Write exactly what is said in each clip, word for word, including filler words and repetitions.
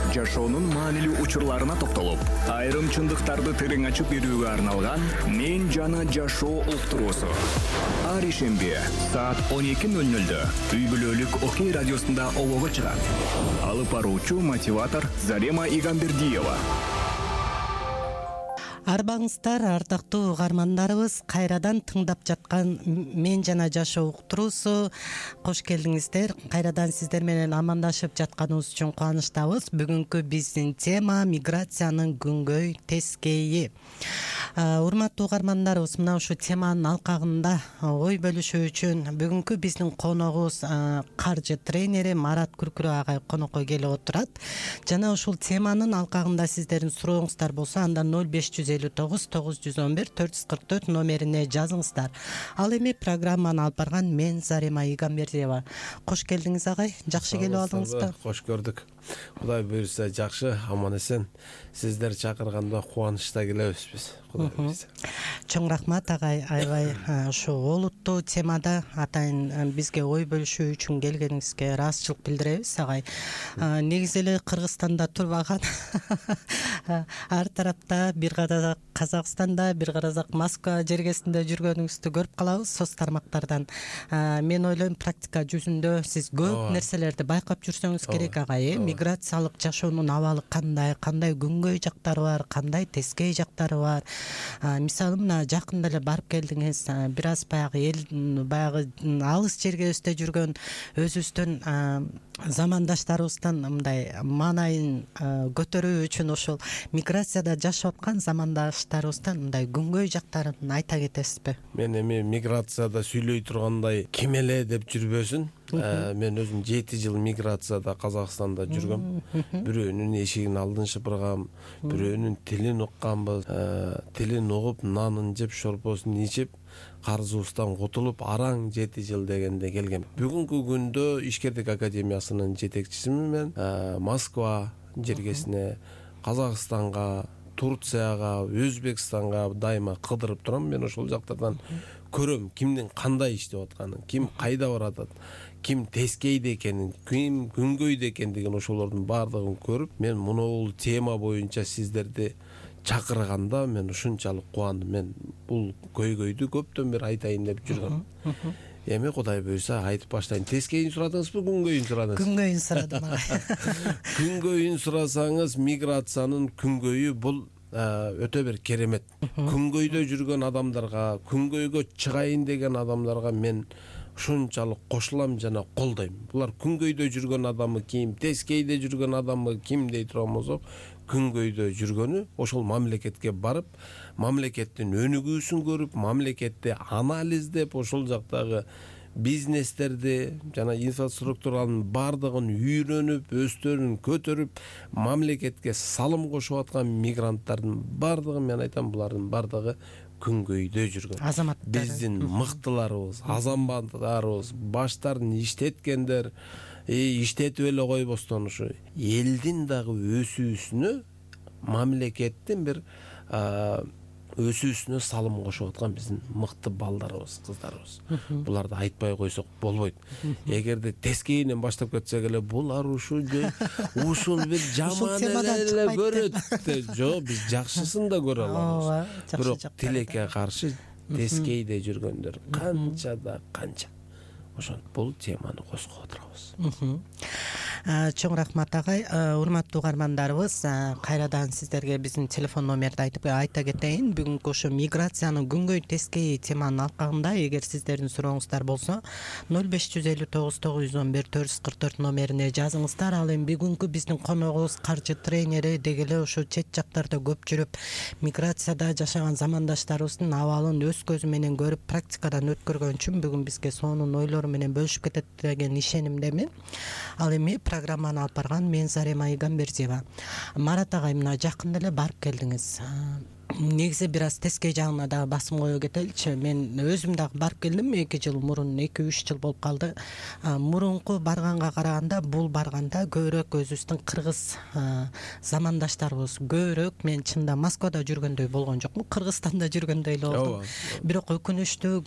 жашоонун маанилүү учурларына токтолуп, айрым чындыктарды терең ачып берүүгө арналган «Мен жана жашоо» уктуруусу. Ар ишемби саат он эки ноль нольдө үй бүлөлүк Окей радиосунда обого чыгат. Алып баруучу мотиватор Зарема Игамбердиева. Арбаңыздар, ардактуу угармандарыбыз, кайрадан тыңдап жаткан «Мен жана жашоо» уктуруусу. Кош келдиңиздер. Кайрадан сиздер менен амандашып жатканыбыз үчүн кубанычтабыз. Бүгүнкү биздин тема миграциянын күнгөй тескейи. Урматтуу угармандарыбыз, мына ушу теманын алкагында ой бөлүшүү үчүн бүгүнкү биздин коногубуз каржы тренери Марат Күркүрө агай конокко келип отурат. Жана ушул теманын алкагында сиздердин сурооңуздар болсо, анда ноль беш жүз элүү тогуз тогуз жүз он бир төрт жүз кырк төрт номерине жазыңыздар. Ал эми программаны алып барган мен Зарема Игамбердиева. Кош келдиңиз агай. Жакшы келип алдыңызбы? Кош көрдүк. Кудай буйрса жакшы, аман эсен. Сиздер чакырганда кубанычта келебиз биз. Кудай буйрса. Чоң рахмат агай. Аябай ушу олуттуу темада атайын бизге ой бөлүшүү үчүн келгениңизге ыраазычылык билдиребиз агай. Негизи эле Кыргызстанда турбаган, ар тарапта бир карасак Казакстанда, бир карасак Москва жергесинде жүргөнүңүздү көрүп калабыз соц тармактардан. Мен ойлойм, практика жүзүндө сиз көп нерселерди байкап жүрсөңүз керек агай. Миграциялык жашоонун абалы кандай, кандай күнгөй жактары бар, кандай тескей жактары бар. Мисалы мына жакында эле барып келдиңиз, бир аз баягы эл баягы алыс жергебизде жүргөн өзүбүздүн замандаштарыбыздан мындай маанайын көтөрүү үчүн ошол миграцияда жашап аткан замандаштарыбыздан мындай күнгөй жактарын айта кетесизби? Мен эми миграцияда сүйлөй тургандай ким эле деп жүрбөсүн. Мен өзүм жети жыл миграцияда Казакстанда жүргөм. Бирөөнүн эшигин алдын шыпыргам, бирөөнүн тилин укканбыз. Тилин угуп, нанын жеп, шорпосун ичип, карызыбыздан кутулуп, араң жети жыл дегенде келгем. Бүгүнкү күндө Ишкердик академиясынын жетекчисимин мен. Москва жергесине, Казакстанга, Турцияга, Өзбекстанга дайыма кыдырып турам. Мен ошол жактардан көрөм кимдин кандай иштеп атканын, ким кайда баратат, ким тескейде экенин, ким күнгөйдө экендигин ошолордун баардыгын көрүп, мен мунул тема боюнча сиздерди чакырганда мен ушунчалык кубандым. Мен бул көйгөйдү көптөн бери айтайын деп жүргөм. Эми Кудай буйрса айтып баштайын. Тескейин сурадыңызбы, күнгөйүн сурадыңыз? Күнгөйүн сурадым. Күнгөйүн сурасаңыз, миграциянын күнгөйү бул өтө бир керемет. Күнгөйдө жүргөн адамдарга, күнгөйгө чыгайын деген адамдарга мен ушунчалык кошулам жана колдойм. Булар күнгөйдө жүргөн адамы ким, тескейде жүргөн адамы ким дей турган болсок, күнгөйдө жүргөнү ошол мамлекетке барып, мамлекеттин өнүгүүсүн көрүп, мамлекетти анализдеп, ошол жактагы бизнестерди жана инфраструктуранын баардыгын үйрөнүп, өздөрүн көтөрүп, мамлекетке салым кошуп аткан мигранттардын баардыгы, мен айтам, булардын баардыгы күнгөйдө жүргөн азаматтар. Биздин мыктыларыбыз, азаматтарыбыз, баштарын иштеткендер, иштетип эле койбостон ушу элдин дагы өсүүсүнө, мамлекеттин бир өсүүсүнө салым кошуп аткан биздин мыкты балдарыбыз, кыздарыбыз. Буларды айтпай койсок болбойт. Эгерде тескейинен баштап кетсек эле, булар ушул ушул бир жаман эле көрөт. Жок, биз жакшысын да көрө алабыз. Бирок тилекке каршы тескейде жүргөндөр канча да канча. Ошон бул теманы козгоп отурабыз. Чоң рахмат агай. Урматтуу угармандарыбыз, кайрадан сиздерге биздин телефон номерди айтып айта кетейин. Бүгүнкү ушу миграциянын күнгөй тескейи теманын алкагында эгер сиздердин сурооңуздар болсо, ноль беш жүз элүү тогуз тогуз жүз он бир төрт жүз кырк төрт номерине жазыңыздар. Ал эми бүгүнкү биздин коногубуз каржы тренери, деги эле ушу чет жактарда көп жүрүп, миграцияда жашаган замандаштарыбыздын абалын өз көзү менен көрүп, практикадан өткөргөн үчүн бүгүн бизге сонун ойлору менен бөлүшүп кетет деген ишенимдемин. Ал эми программаны алып барган мен Зарема Игамбердиева. Марат агай, мына жакында эле барып келдиңиз. негизи бир аз тескей жагына дагы басым кое кетеличи. Мен өзүм дагы барып келдим эки жыл мурун, эки үч жыл болуп калды. Мурунку барганга караганда бул барганда көбүрөөк өзүбүздүн кыргыз замандаштарыбыз көбүрөөк. Мен чында Москвада жүргөндөй болгон жокмун, Кыргызстанда жүргөндөй эле болдум. Бирок өкүнүчтүү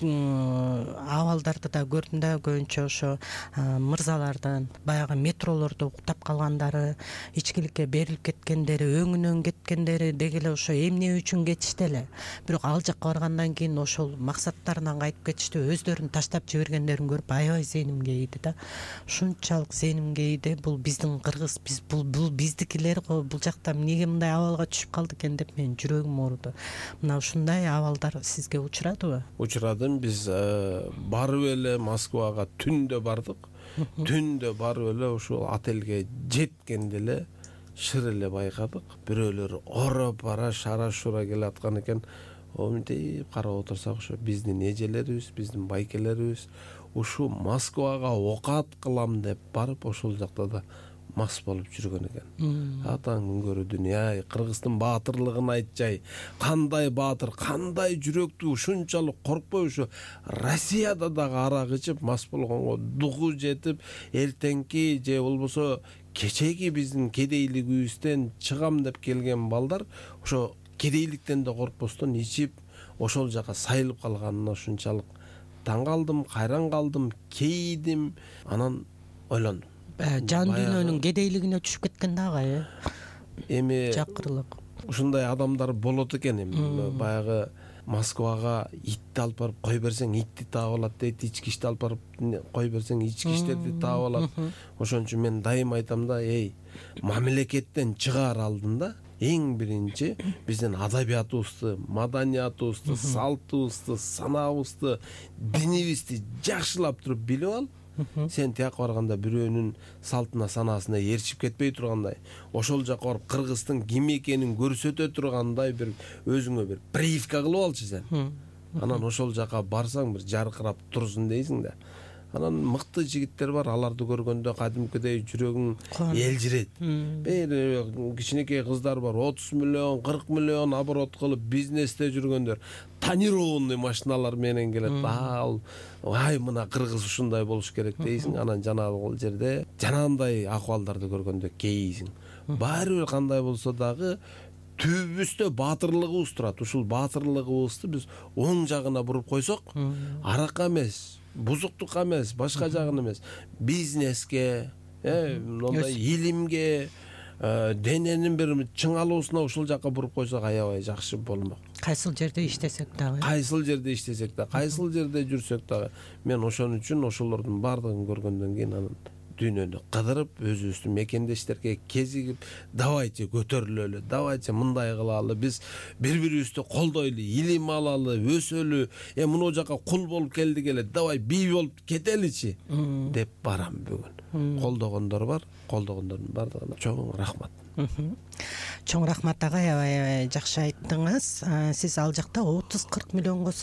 абалдарды да көрдүм да, көбүнчө ошо мырзалардын баягы метролордо уктап калгандары, ичкиликке берилип кеткендери, өңүнөн кеткендери дегеле ошо эмне үчүн кетишти эле. Бирок ал жакка баргандан кийин ошол максаттарынан кайтып кетишти, өздөрүн таштап жибергендерин көрүп аябай зээним кейди да. Ушунчалык зээним кейди. Бул биздин кыргыз, биз бул бул биздикилер го, бул жакта эмнеге мындай абалга түшүп калды экен деп менин жүрөгүм ооруду. Мына ушундай абалдар сизге учурадыбы? Учурадым. Биз барып эле Москвага түндө бардык. Түндө барып эле ушул отелге жеткенде эле шыр эле байкадык. Бирөөлөр ора бара шара шура келаткан экен. Оминтип карап отурсак, ошо биздин эжелерибиз, биздин байкелерибиз ушу Москвага окат кылам деп барып ошол жакта да мас болуп жүргөн экен. Атаң күнгөрү дүнүя, Кыргыздын баатырлыгын айтчай. Кандай баатыр, кандай жүрөктүү, ушунчалык коркпой ушу Россияда дагы арак ичип мас болгонго дугу жетип, эртеңки же болбосо кечеги биздин кедейлигибизден чыгам деп келген балдар ошо кедейликтен да коркпостон ичип ошол жака сайылып калганына ушунчалык таң калдым, кайран калдым, кейдим. Анан ойлондум. Жан дүйнөнүн кедейлигине түшүп кеткен дагы, э? Эми жакырылык. Ушундай адамдар болот экен. Эми баягы Москвага итти алып барып кой берсең, итти таап алат дейт. Ички ишти алып барып кой берсең, ички иштерди таап алат. Ошон үчүн мен дайым айтам да, эй, мамлекеттен чыгаар алдында эң биринчи биздин адабиятыбызды, маданиятыбызды, салтыбызды, санаабызды, динибизди жакшылап туруп билип ал. Сен тияка барганда бирөөнүн салтына, санаасына ээрчип кетпей тургандай, ошол жака барып Кыргыздын ким экенин көрсөтө тургандай бир өзүңө бир прививка кылып алчы сен. Анан ошол жака барсаң бир жаркырап турсун дейсиң да. Анан мыкты жигиттер бар, аларды көргөндө кадимкидей жүрөгүң элжирейт. Бир кичинекей кыздар бар, отуз миллион, кырк миллион оборот кылып бизнесте жүргөндөр, тонированный машиналар менен келет. Ал ай мына кыргыз ушундай болуш керек дейсиң. Анан жанагы жерде жанагындай акыбалдарды көргөндө кейисиң. Баары бир кандай болсо дагы түбүбүздө баатырлыгыбыз турат. Ушул баатырлыгыбызды биз оң жагына буруп койсок, аракка эмес, бузуктукка эмес, башка жагын эмес, бизнеске, э, мындай илимге, дененин бир чыңалуусуна ушул жака буруп койсок аябай жакшы болмок. Кайсыл жерде иштесек дагы. Кайсыл жерде иштесек да, кайсыл жерде жүрсөк дагы. Мен ошон үчүн ошолордун баардыгын көргөндөн кийин анан дүйнөнү кыдырып, өзүбүздүн мекендештерге кезигип, давайте көтөрүлөлү, давайте мындай кылалы, биз бири-бирибизди колдойлу, илим алалы, өсөлү, э мына жака кул болуп келдик эле, давай бий болуп кетеличи деп барам бүгүн. Колдогондор бар, колдогондордун баардыгына чоң рахмат. Чоң рахмат ага, аябай жакшы айттыңыз. Сиз ал жакта отуз кырк миллионго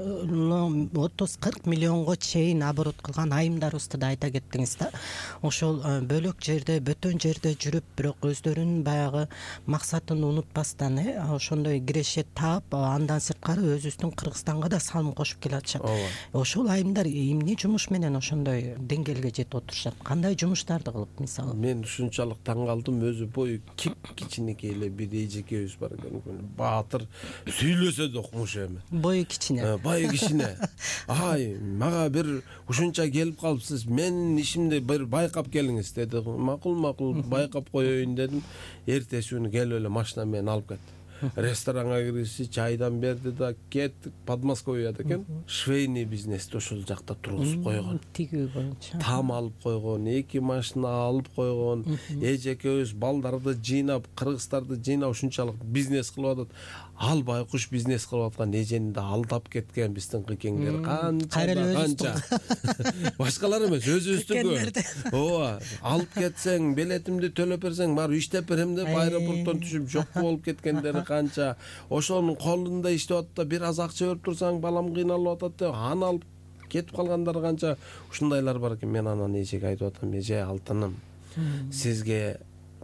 отуз кырк миллионго чейин оборот кылган айымдарыбызды да айта кеттиңиз да. Ошол бөлөк жерде, бөтөн жерде жүрүп, бирок өздөрүнүн баягы максатын унутпастан, э, ошондой кирешет таап, андан сырткары өзүбүздүн Кыргызстанга да салым кошуп келатышат. Ошол айымдар эмне жумуш менен ошондой деңгээлге жетип отурушат? Кандай жумуштарды кылып, мисалы? Мен ушунчалык таң калдым, өзү бою кичинекей эле бир эжекебиз бар экен. Баатыр сүйлөсө да укмуш эми. Бою кичине. Бою кичине. Ай, мага бир ушунча келип калыпсыз, менин ишимди бир байкап келиңиз деди. Макул, макул, байкап коеюн дедим. Эртеси күнү келип эле машина менен алып кетти. Ресторанга киргизди, чайдан берди да кеттик. Подмосковьяда экен. Швейный бизнести ошол жакта тургузуп койгон. Тигүү боюнча. Там алып койгон, эки машина алып койгон. Эжекебиз балдарды жыйнап, кыргыздарды жыйнап ушунчалык бизнес кылып атат. Ал байкуш бизнес кылып аткан эжени да алдап кеткен биздин кыкеңдер. Канча, канча. Башкалар эмес, өзүбүздүкү. Ооба, алып кетсең, билетимди төлөп берсең, барып иштеп берем деп аэропорттон түшүп жок болуп кеткендери канча. Ошонун колунда иштеп атат да бир аз акча берип турсаң, балам кыйналып атат деп аны алып кетип калгандар канча. Ушундайлар бар экен. Мен анан эжеге айтып атам, эже алтыным, сизге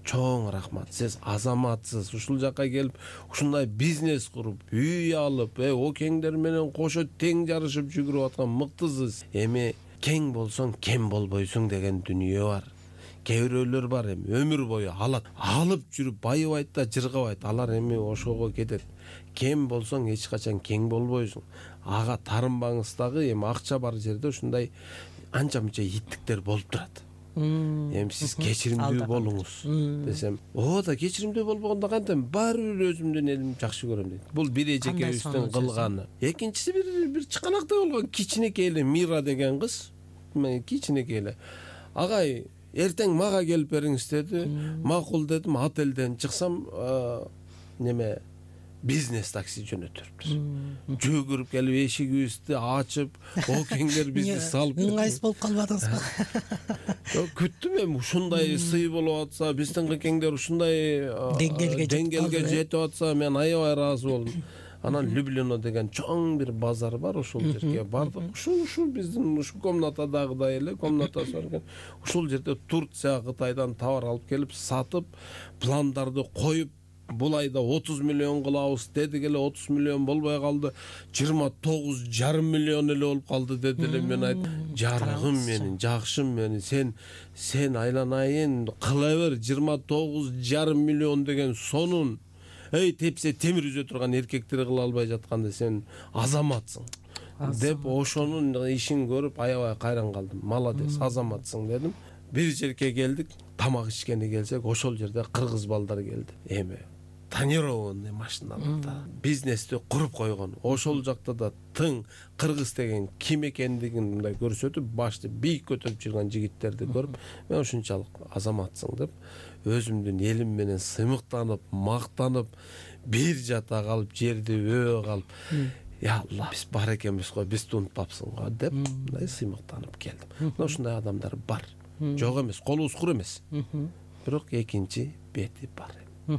чоң рахмат. Сиз азаматсыз. Ушул жакка келип, ушундай бизнес куруп, үй алып, э, океңдер менен кошо тең жарышып жүгүрүп аткан мыктысыз. Эми кең болсоң, кем болбойсуң деген дүнүйө бар. Кээ бирөөлөр бар эми өмүр бою алат. Алып жүрүп байыбайт да жыргабайт. Алар эми ошого кетет. Кем болсоң эч качан кең болбойсуң. Ага тарынбаңыз дагы, эми акча бар жерде ушундай анча-мынча иттиктер болуп турат. Эми сиз кечиримдүү болуңуз десем, о да кечиримдүү болбогондо кантем баары бир өзүмдүн элимди жакшы көрөм дейт. Бул бир эжекебиздин кылганы. Экинчиси бир бир чыканактай болгон кичинекей эле Мира деген кыз, кичинекей эле. Агай, эртең мага келип бериңиз деди. Макул дедим, отелден чыксам, неме бизнес такси жөнөтөрбүз. Жүгүрүп келип эшигибизди ачып, океңдер бизди салып. Ыңгайсыз болуп калбадыңызбы? Жок, күттүм эми ушундай сый болуп атса, биздин кекеңдер ушундай деңгээлге жетип атса, мен аябай ыраазы болдум. Анан Люблино деген чоң бир базар бар, ошол жерге бардык. Ушул ушул биздин ушул комнатадагыдай эле, комнатасы бар экен. Ушул жерде Турция, Кытайдан товар алып келип сатып, пландарды коюп, бул айда отуз миллион кылабыз дедик эле, отуз миллион болбой калды. жыйырма тогуз жарым миллион эле болуп калды деди эле. Мен айттым, жарыгым менин, жакшым менин, сен сен айланайын кыла бер, жыйырма тогуз жарым миллион деген сонун. Эй, тепсе темир үзө турган эркектер кыла албай жатканда сен азаматсың деп ошонун ишин көрүп аябай кайран калдым. Молодец, азаматсың дедим. Бир жерге келдик, тамак ичкени келсек, ошол жерде кыргыз балдар келди. Эми тонированный машиналарда бизнести куруп койгон. Ошол жакта да тың кыргыз деген ким экендигин мындай көрсөтүп, башты бийик көтөрүп жүргөн жигиттерди көрүп, мен ушунчалык азаматсың деп өзүмдүн элим менен сыймыктанып, мактанып, бир жата калып, жерди өбө калып, я Алла, биз бар экенбиз го, бизди унутпапсың го деп, мындай сыймыктанып келдим. Мына ушундай адамдар бар. Жок эмес, колубуз кур эмес. Бирок экинчи бети бар.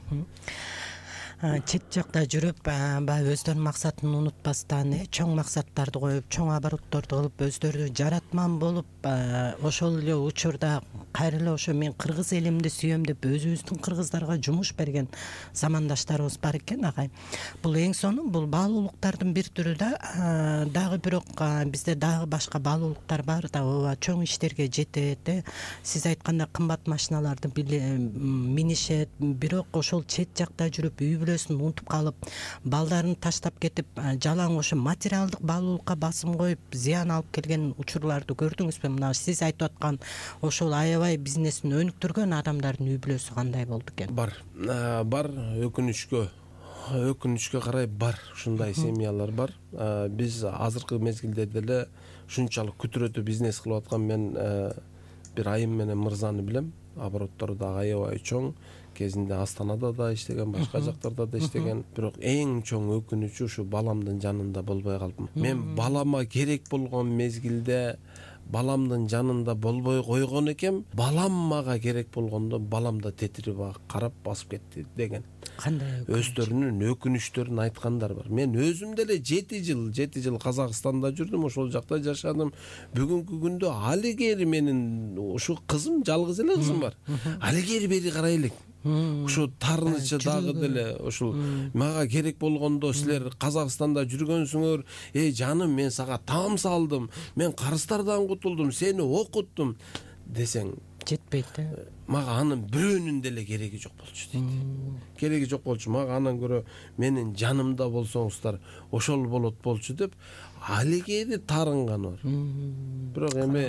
Чет жакта жүрүп, баягы өздөрүнүн максатын унутпастан, чоң максаттарды коюп, чоң оборотторду кылып, өздөрү жаратман болуп, ошол эле учурда кайра эле ошо мен кыргыз элимди сүйөм деп өзүбүздүн кыргыздарга жумуш берген замандаштарыбыз бар экен, агай. Бул эң сонун, бул баалуулуктардын бир түрү да, дагы бирок бизде дагы башка баалуулуктар бар да, ооба, чоң иштерге жетет. Сиз айткандай кымбат машиналарды минишет, бирок ошол чет жакта жүрүп үй бүлөсүн унутуп калып, балдарын таштап кетип, жалаң ошо материалдык баалуулукка басым коюп, зыян алып келген учурларды көрдүңүзбү? Мына сиз айтып аткан ошол аябай бизнесин өнүктүргөн адамдардын үй бүлөсү кандай болду экен? Бар, бар, өкүнүчкө өкүнүчкө карай бар, ушундай семьялар бар. Биз азыркы мезгилде деле ушунчалык күтүрөтү бизнес кылып аткан мен бир айым менен мырзаны билем. Обороттору да аябай чоң. Кезинде Астанада да иштеген, башка жактарда да иштеген. Бирок эң чоң өкүнүчү ушу баламдын жанында болбой калдым. Мен балама керек болгон мезгилде баламдын жанында болбой койгон экен. Балам мага керек болгондо балам да тетирип карап басып кетти деген. Кандай өздөрүнүн өкүнүчтөрүн айткандар бар. Мен өзүм деле жети жыл, жети жыл Казакстанда жүрдүм, ошол жакта жашадым. Бүгүнкү күндө алигери менин ушу кызым, жалгыз эле кызым бар. Алигери бери карай элек. Ушу тарынычы дагы деле ушул мага керек болгондо силер Казакстанда жүргөнсүңөр, эй жаным, мен сага таам салдым, мен карыздардан кутулдум, сени окуттум десең жетпейт да. Мага анын бирөөнүн деле кереги жок болчу дейт. Кереги жок болчу. Мага анан көрө менин жанымда болсоңуздар ошол болот болчу деп алигери тарынган бар. Бирок эми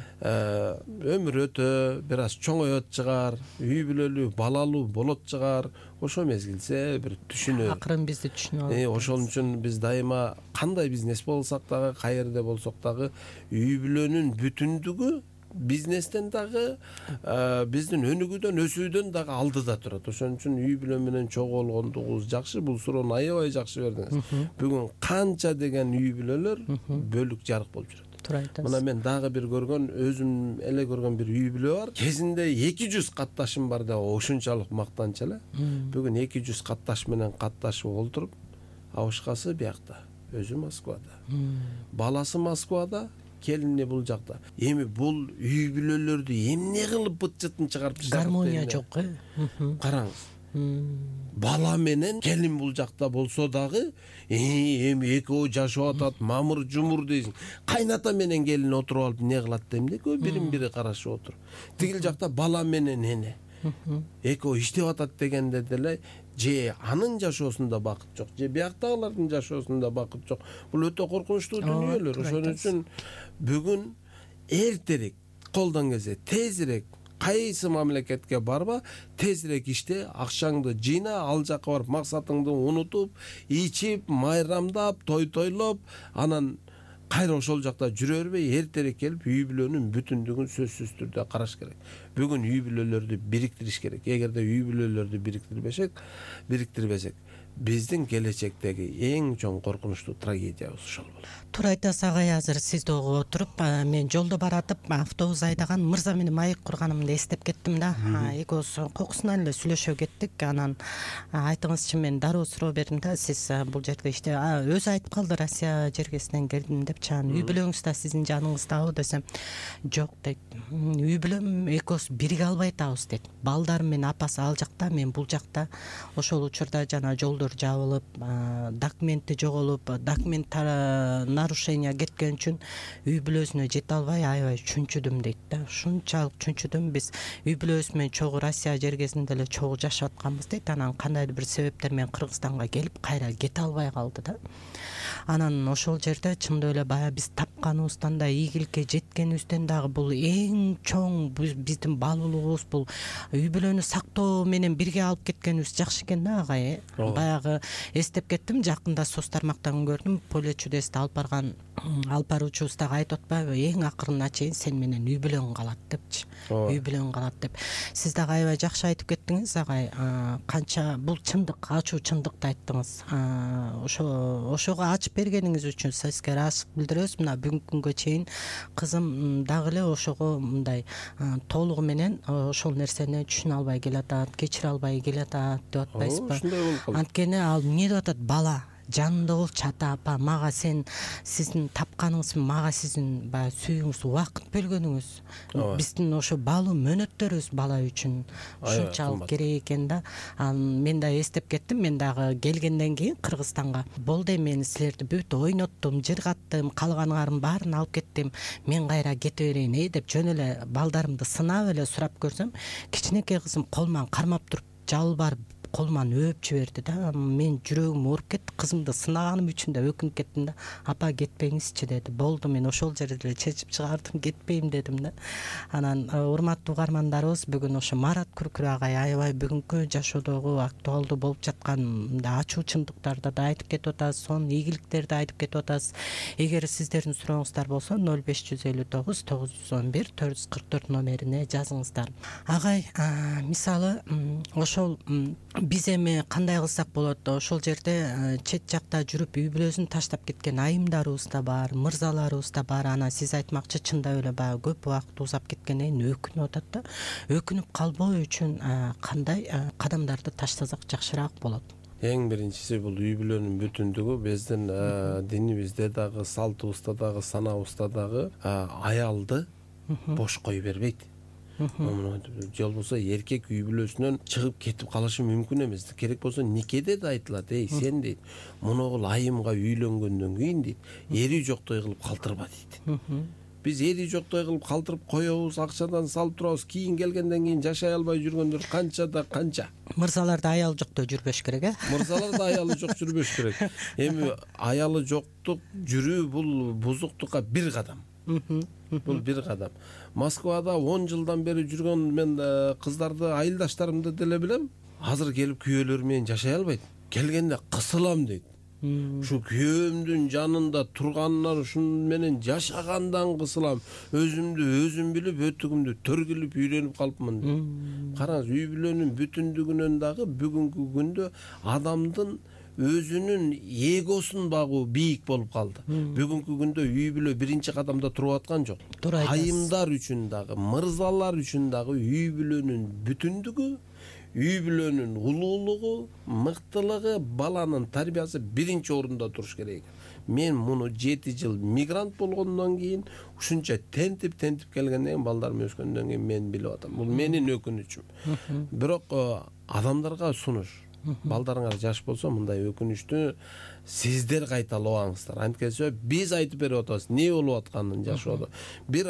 өмүр өтө, бир аз чоңоёт чыгар, үй бүлөлүү, балалуу болот чыгар. Ошо мезгилсе бир түшүнө. Акырын бизди түшүнө алат. Э, ошон үчүн биз дайыма кандай бизнес болсак дагы, кайерде болсок дагы үй бүлөнүн бүтүндүгү бизнестен дагы, биздин өнүгүүдөн, өсүүдөн дагы алдыда турат. Ошон үчүн үй бүлө менен чогулгондугубуз жакшы. Бул суроону аябай жакшы бердиңиз. Бүгүн канча деген үй бүлөлөр бөлүк жарык болуп жүрөт. Мына мен дагы бир көргөн, өзүм эле көргөн бир үй бүлө бар. Кезинде эки жүз катташым бар деп ошунчалык мактанчу эле. Бүгүн эки жүз катташ менен катташып олтуруп, абышкасы биякта, өзү Москвада. Баласы Москвада, келини бул жакта. Эми бул үй бүлөлөрдү эмне кылып быт жытын чыгарып таштадык? Гармония жок э. Караңыз. Бала менен келин бул жакта болсо дагы эми экөө жашап атат, мамыр жумур дейсиң. Кайната менен келин отуруп алып не кылат демде, экөө бирин бири карашып отур. Тигил жакта бала менен эне экөө иштеп атат дегенде деле же анын жашоосунда бакыт жок, же бияктагылардын жашоосунда бакыт жок. Бул өтө коркунучтуу дүнүйөлөр. Ошон үчүн бүгүн эртерээк колдон келсе тезирээк кайсы мамлекетке барба, тезирээк иште, акчаңды жыйна, ал жакка барып максатыңды унутуп, ичип, майрамдап, той тойлоп, анан кайра ошол жакта жүрө бербей, эртерээк келип үй бүлөнүн бүтүндүгүн сөзсүз түрдө караш керек. Бүгүн үй бүлөлөрдү бириктириш керек. Эгерде үй бүлөлөрдү бириктирбесек, бириктирбесек, биздин келечектеги эң чоң коркунучтуу трагедиябыз ошол болот. Туура айтасыз агай, азыр сизди угуп отуруп, мен жолдо баратып автобус айдаган мырза менен маек курганымды эстеп кеттим да. Экөөбүз кокусунан эле сүйлөшө кеттик. Анан айтыңызчы, мен дароо суроо бердим да, сиз бул жерде иште өзү айтып калды, Россия жергесинен келдим деп. Чан үй бүлөңүз да сиздин жаныңыздабы десем, жок дейт. Үй бүлөм экөөбүз бириге албай атабыз дейт. Балдарым менен апасы ал жакта, мен бул жакта. Ошол учурда жана жолдор жабылып, документи жоголуп, документ нарушение кеткен үчүн үй бүлөсүнө жете албай аябай чүнчүдүм дейт да. Ушунчалык чүнчүдүм, биз үй бүлөбүз менен чогуу Россия жергесинде эле чогуу жашап атканбыз дейт. Анан кандайдыр бир себептер менен Кыргызстанга келип кайра кете албай калды да. Анан ошол жерде чындап эле баягы биз тапканыбыздан да, ийгиликке жеткенибизден дагы бул эң чоң биздин баалуулугубуз, бул үй бүлөнү сактоо менен бирге алып кеткенибиз жакшы экен да агай. Баягы эстеп кеттим, жакында соц тармактан көрдүм, поле чудести алып барган алып баруучубуз дагы айтып атпайбы, эң акырына чейин сен менен үй бүлөң калат депчи. Үй бүлөң калат деп. Сиз дагы аябай жакшы айтып кеттиңиз агай. Канча бул чындык, ачуу чындыкты айттыңыз. Ошо ошого ачып бергениңиз үчүн сизге ыраазычылык билдиребиз. Мына бүгүнкү күнгө чейин кызым дагы эле ошого мындай толугу менен ошол нерсени түшүнө албай келатат, кечире албай келатат деп атпайсызбы? Ушундай болуп калды. Анткени ал эмне деп атат, бала жанында болчу, ата апа мага сен сиздин тапканыңыз, мага сиздин баягы сүйүүңүз, убакыт бөлгөнүңүз, биздин ошо баалуу мөөнөттөрүбүз бала үчүн ушунчалык керек экен да. Мен да эстеп кеттим, мен дагы келгенден кийин Кыргызстанга болду, мен силерди бүт ойноттум, жыргаттым, калганыңардын баарын алып кеттим, мен кайра кете берейин э деп жөн эле балдарымды сынап эле сурап көрсөм, кичинекей кызым колуман кармап туруп жалбарып колуман өөп жиберди да. Мен жүрөгүм ооруп кетти, кызымды сынаганым үчүн да өкүнүп кеттим да. Апа кетпеңизчи деди. Болду, мен ошол жерде эле чечип чыгардым, кетпейм дедим да. Анан урматтуу угармандарыбыз, бүгүн ошо Марат Күркүр агай аябай бүгүнкү жашоодогу актуалдуу болуп жаткан мындай ачуу чындыктарды да айтып кетип атасыз, сонун ийгиликтерди айтып кетип атасыз. Эгер сиздердин сурооңуздар болсо ноль беш жүз элүү тогуз тогуз жүз он бир төрт жүз кырк төрт номерине жазыңыздар. Агай, мисалы ошол биз эми кандай кылсак болот? Ошол жерде чет жакта жүрүп үй бүлөсүн таштап кеткен айымдарыбыз да бар, мырзаларыбыз да бар. Анан сиз айтмакчы, чындап эле баягы көп убакыт узап кеткенден кийин өкүнүп атат да. Өкүнүп калбоо үчүн кандай кадамдарды таштасак жакшыраак болот? Эң биринчиси бул үй бүлөнүн бүтүндүгү. Биздин динибизде дагы, салтыбызда дагы, санабызда дагы аялды бош кое бербейт. Же болбосо эркек үй бүлөсүнөн чыгып кетип калышы мүмкүн эмес. Керек болсо никеде да айтылат, эй сен дейт, моногул айымга үйлөнгөндөн кийин дейт, эри жоктой кылып калтырба дейт. Биз эри жоктой кылып калтырып коебуз, акчадан салып турабыз, кийин келгенден кийин жашай албай жүргөндөр канча да канча. Мырзаларда аялы жоктой жүрбөш керек, э? Мырзаларда аялы жок жүрбөш керек. Эми аялы жоктук жүрүү бул бузуктукка бир кадам. Бул бир кадам. Москвада он жылдан бери жүргөн мен кыздарды, айылдаштарымды деле билем. Азыр келип күйөөлөр менен жашай албайт. Келгенде кысылам дейт. Ушу күйөөмдүн жанында турганнар ушун менен жашагандан кысылам. Өзүмдү өзүм билип, өтүгүмдү төргүлүп үйрөнүп калыпмын. Караңыз, үй бүлөнүн бүтүндүгүнөн дагы бүгүнкү күндө адамдын өзүнүн эгосун багуу бийик болуп калды. Бүгүнкү күндө үй бүлө биринчи кадамда туруп аткан жок. Айымдар үчүн дагы, мырзалар үчүн дагы үй бүлөнүн бүтүндүгү үй бүлөнүн улуулугу, мыктылыгы, баланын тарбиясы биринчи орунда туруш керек. Мен муну жети жыл мигрант болгондон кийин, ушунча тентип тентип келгенден кийин, балдарым өскөндөн кийин мен билип атам. Бул менин өкүнүчүм. Бирок адамдарга сунуш. Балдарыңар жаш болсо мындай өкүнүчтү сиздер кайталабаңыздар. Анткени биз айтып берип атабыз эмне болуп атканын жашоодо. Бир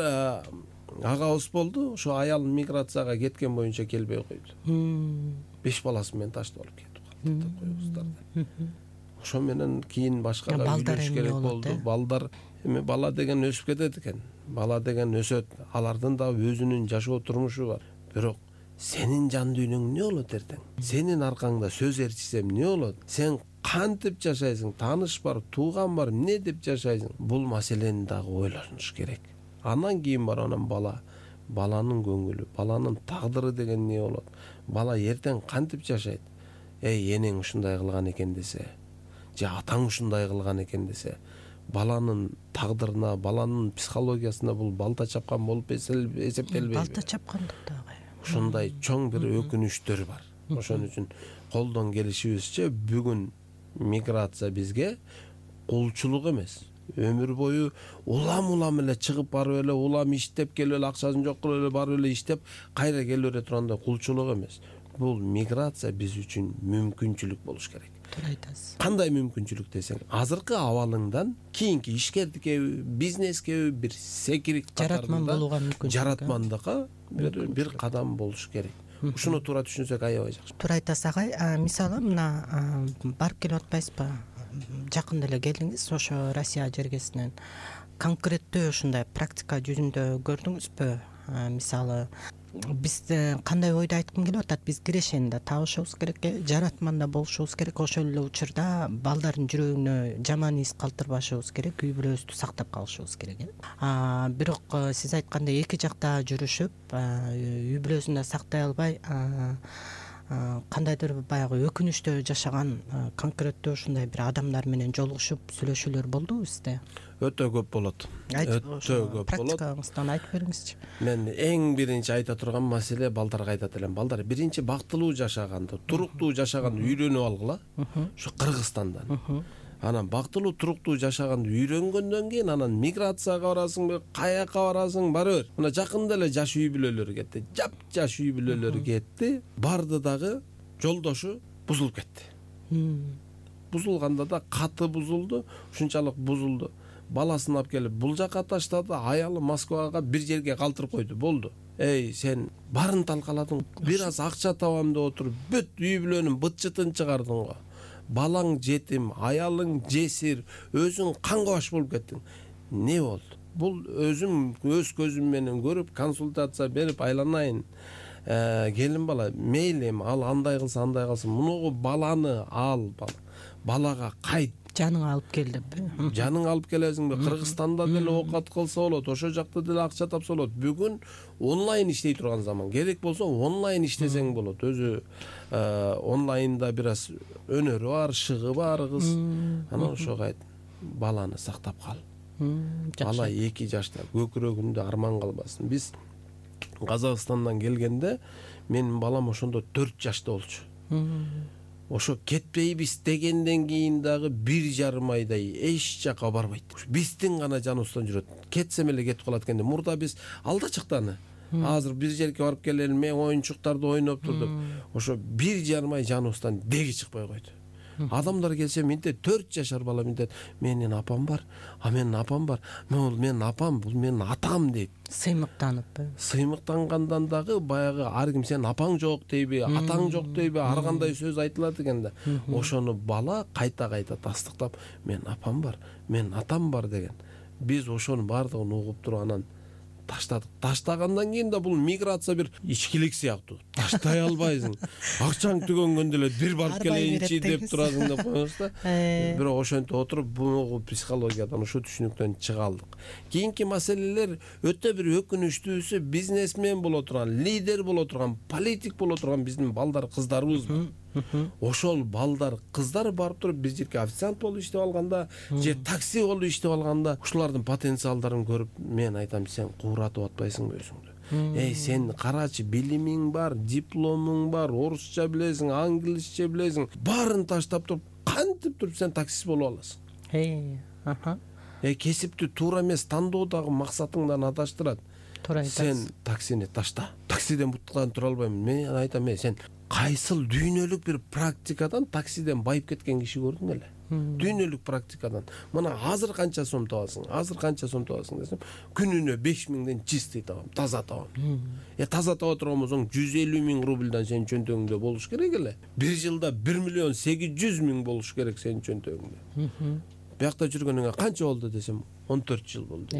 агабыз болду, ошо аялын миграцияга кеткен боюнча келбей койду. Беш баласы менен таштап алып кетип калды. Койгуздар деп. Ошо менен кийин башкага үйлөнүш керек болду. Балдар эми бала деген өсүп кетет экен. Бала деген өсөт. Алардын да өзүнүн жашоо турмушу бар. Бирок сенин жан дүйнөң эмне болот эртең? Сенин аркаңда сөз ээрчисем эмне болот? Сен кантип жашайсың? Тааныш бар, тууган бар, эмне деп жашайсың? Бул маселени дагы ойлонуш керек. Андан кийин бар анан бала, баланын көңүлү, баланын тагдыры деген эмне болот? Бала эртең кантип жашайт? Эй, энең ушундай кылган экен десе, же атаң ушундай кылган экен десе, баланын тагдырына, баланын психологиясына бул балта чапкан болуп эсептелбейби? Балта чапкандык дагы. Ушундай чоң бир өкүнүчтөр бар. Ошон үчүн колдон келишибизче бүгүн миграция бизге кулчулук эмес. Өмүр бою улам-улам эле чыгып барып эле, улам иштеп келип эле, акчасын жок кылып эле барып эле иштеп, кайра келип бере тургандай кулчулук эмес. Бул миграция биз үчүн мүмкүнчүлүк болуш керек. Туура айтасыз. Кандай мүмкүнчүлүк десең, азыркы абалыңдан кийинки ишкердикеби, бизнескеби бир секирик жаратман болууга мүмкүнчүлүк. Жаратмандыкка бир бир кадам болуш керек. Ушуну туура түшүнсөк аябай жакшы. Туура айтасыз агай. Мисалы мына барып келип атпайсызбы? Жакында эле келдиңиз ошо Россия жергесинен. Конкреттүү ушундай практика жүзүндө көрдүңүзбү? Мисалы биз кандай ойду айткым келип атат, биз кирешени да табышыбыз керек, жаратманда болушубуз керек. Ошол эле учурда балдардын жүрөгүнө жаман из калтырбашыбыз керек, үй бүлөбүздү сактап калышыбыз керек. Бирок сиз айткандай эки жакта жүрүшүп, үй бүлөсүн да сактай албай, кандайдыр баягы өкүнүчтө жашаган конкреттүү ушундай бир адамдар менен жолугушуп сүйлөшүүлөр болдубу сизде? Өтө көп болот. Өтө көп болот. Практикаңыздан айтып бериңизчи. Мен эң биринчи айта турган маселе балдарга айтат элем. Балдар биринчи бактылуу жашаганды, туруктуу жашаганды үйрөнүп алгыла. Ушу Кыргызстандан. Анан бактылуу туруктуу жашаганды үйрөнгөндөн кийин анан миграцияга барасыңбы, каяка барасың, барып. Мына жакында эле жаш үй бүлөлөр кетти. Жап жаш үй бүлөлөр кетти. Барды дагы жолдошу бузулуп кетти. Бузулганда да каты бузулду, ушунчалык бузулду. Баласын алып келип бул жака таштады, аялы Москвага бир жерге калтырып койду. Болду. Эй, сен барын талкаладың, бир аз акча табам деп отуруп, бүт үй бүлөнүн быт-чытын чыгардың го. Балаң жетим, аялың жесир, өзүң канга баш болуп кеттиң. Не болду? Бул өзүм өз көзүм менен көрүп, консультация берип айланайын. Келин бала, мейли ал андай кылса, андай кылсын. Муну баланы ал, балага кайт. Жаның алып кел деп. Жаның алып келесиңби? Кыргызстанда деле окат кылса болот, ошо жакта деле акча тапса болот. Бүгүн онлайн иштей турган заман. Керек болсо онлайн иштесең болот. Өзү онлайнда бир аз өнөрү бар, шыгы бар кыз. Анан ошого айт, баланы сактап кал. Бала эки жашта, көкүрөгүндө арман калбасын. Биз Казакстандан келгенде менин балам ошондо төрт жашта болчу. Ошо кетпейбиз дегенден кийин дагы бир жарым айдай эч жака барбайт. Биздин гана жаныбыздан жүрөт. Кетсем эле кетип калат экен. Мурда биз алда чыктаны. Азыр бир жерге барып келели, мен оюнчуктарды ойноп турдум. Ошо бир жарым ай жаныбыздан деги чыкпай койду. Адамдар келсе менде төрт жашар бала мендет, менин апам бар, а менин апам бар. Бул менин апам, бул менин атам дейт. Сыймыктанып. Сыймыктангандан дагы баягы ар ким сен апаң жок дейби, атаң жок дейби, ар кандай сөз айтылат экен да. Ошону бала кайта-кайта тастыктап, менин апам бар, менин атам бар деген. Биз ошонун бардыгын угуп туруп анан таштадык. Таштагандан кийин да бул миграция бир ичкилик сыяктуу. Таштай албайсың. Акчаң түгөнгөндө эле бир барып келейинчи деп турасың деп коебуз да. Бирок ошентип отуруп бул психологиядан ушу түшүнүктөн чыга алдык. Кийинки маселелер өтө бир өкүнүчтүүсү, бизнесмен боло турган, лидер боло турган, политик боло турган биздин балдар, кыздарыбыз бар. Ошол балдар, кыздар барып туруп бир жерге официант болуп иштеп алганда, же такси болуп иштеп алганда, ушулардын потенциалдарын көрүп, мен айтам, сен кууратып атпайсыңбы өзүңдү? Эй, сен карачы, билимиң бар, дипломуң бар, орусча билесиң, англисче билесиң, баарын таштап туруп, кантип туруп сен таксист болуп аласың? Эй, аха. Эй, кесипти туура эмес тандоодагы максатыңдан адаштырат. Туура айтасыз. Сен таксини ташта. Таксиден буткан тура албайм. Мен айтам, э, сен кайсыл дүйнөлүк бир практикадан таксиден байып кеткен киши көрдүң эле? Дүйнөлүк практикадан. Мына азыр канча сом табасың? Азыр канча сом табасың десем, күнүнө беш миңден чистый табам, таза табам. Э, таза таба турган болсоң жүз элүү миң рубльдан сенин чөнтөгүңдө болуш керек эле. Бир жылда бир миллион сегиз жүз миң болуш керек сенин чөнтөгүңдө. Биякта жүргөнүңө канча болду десем, он төрт жыл болду.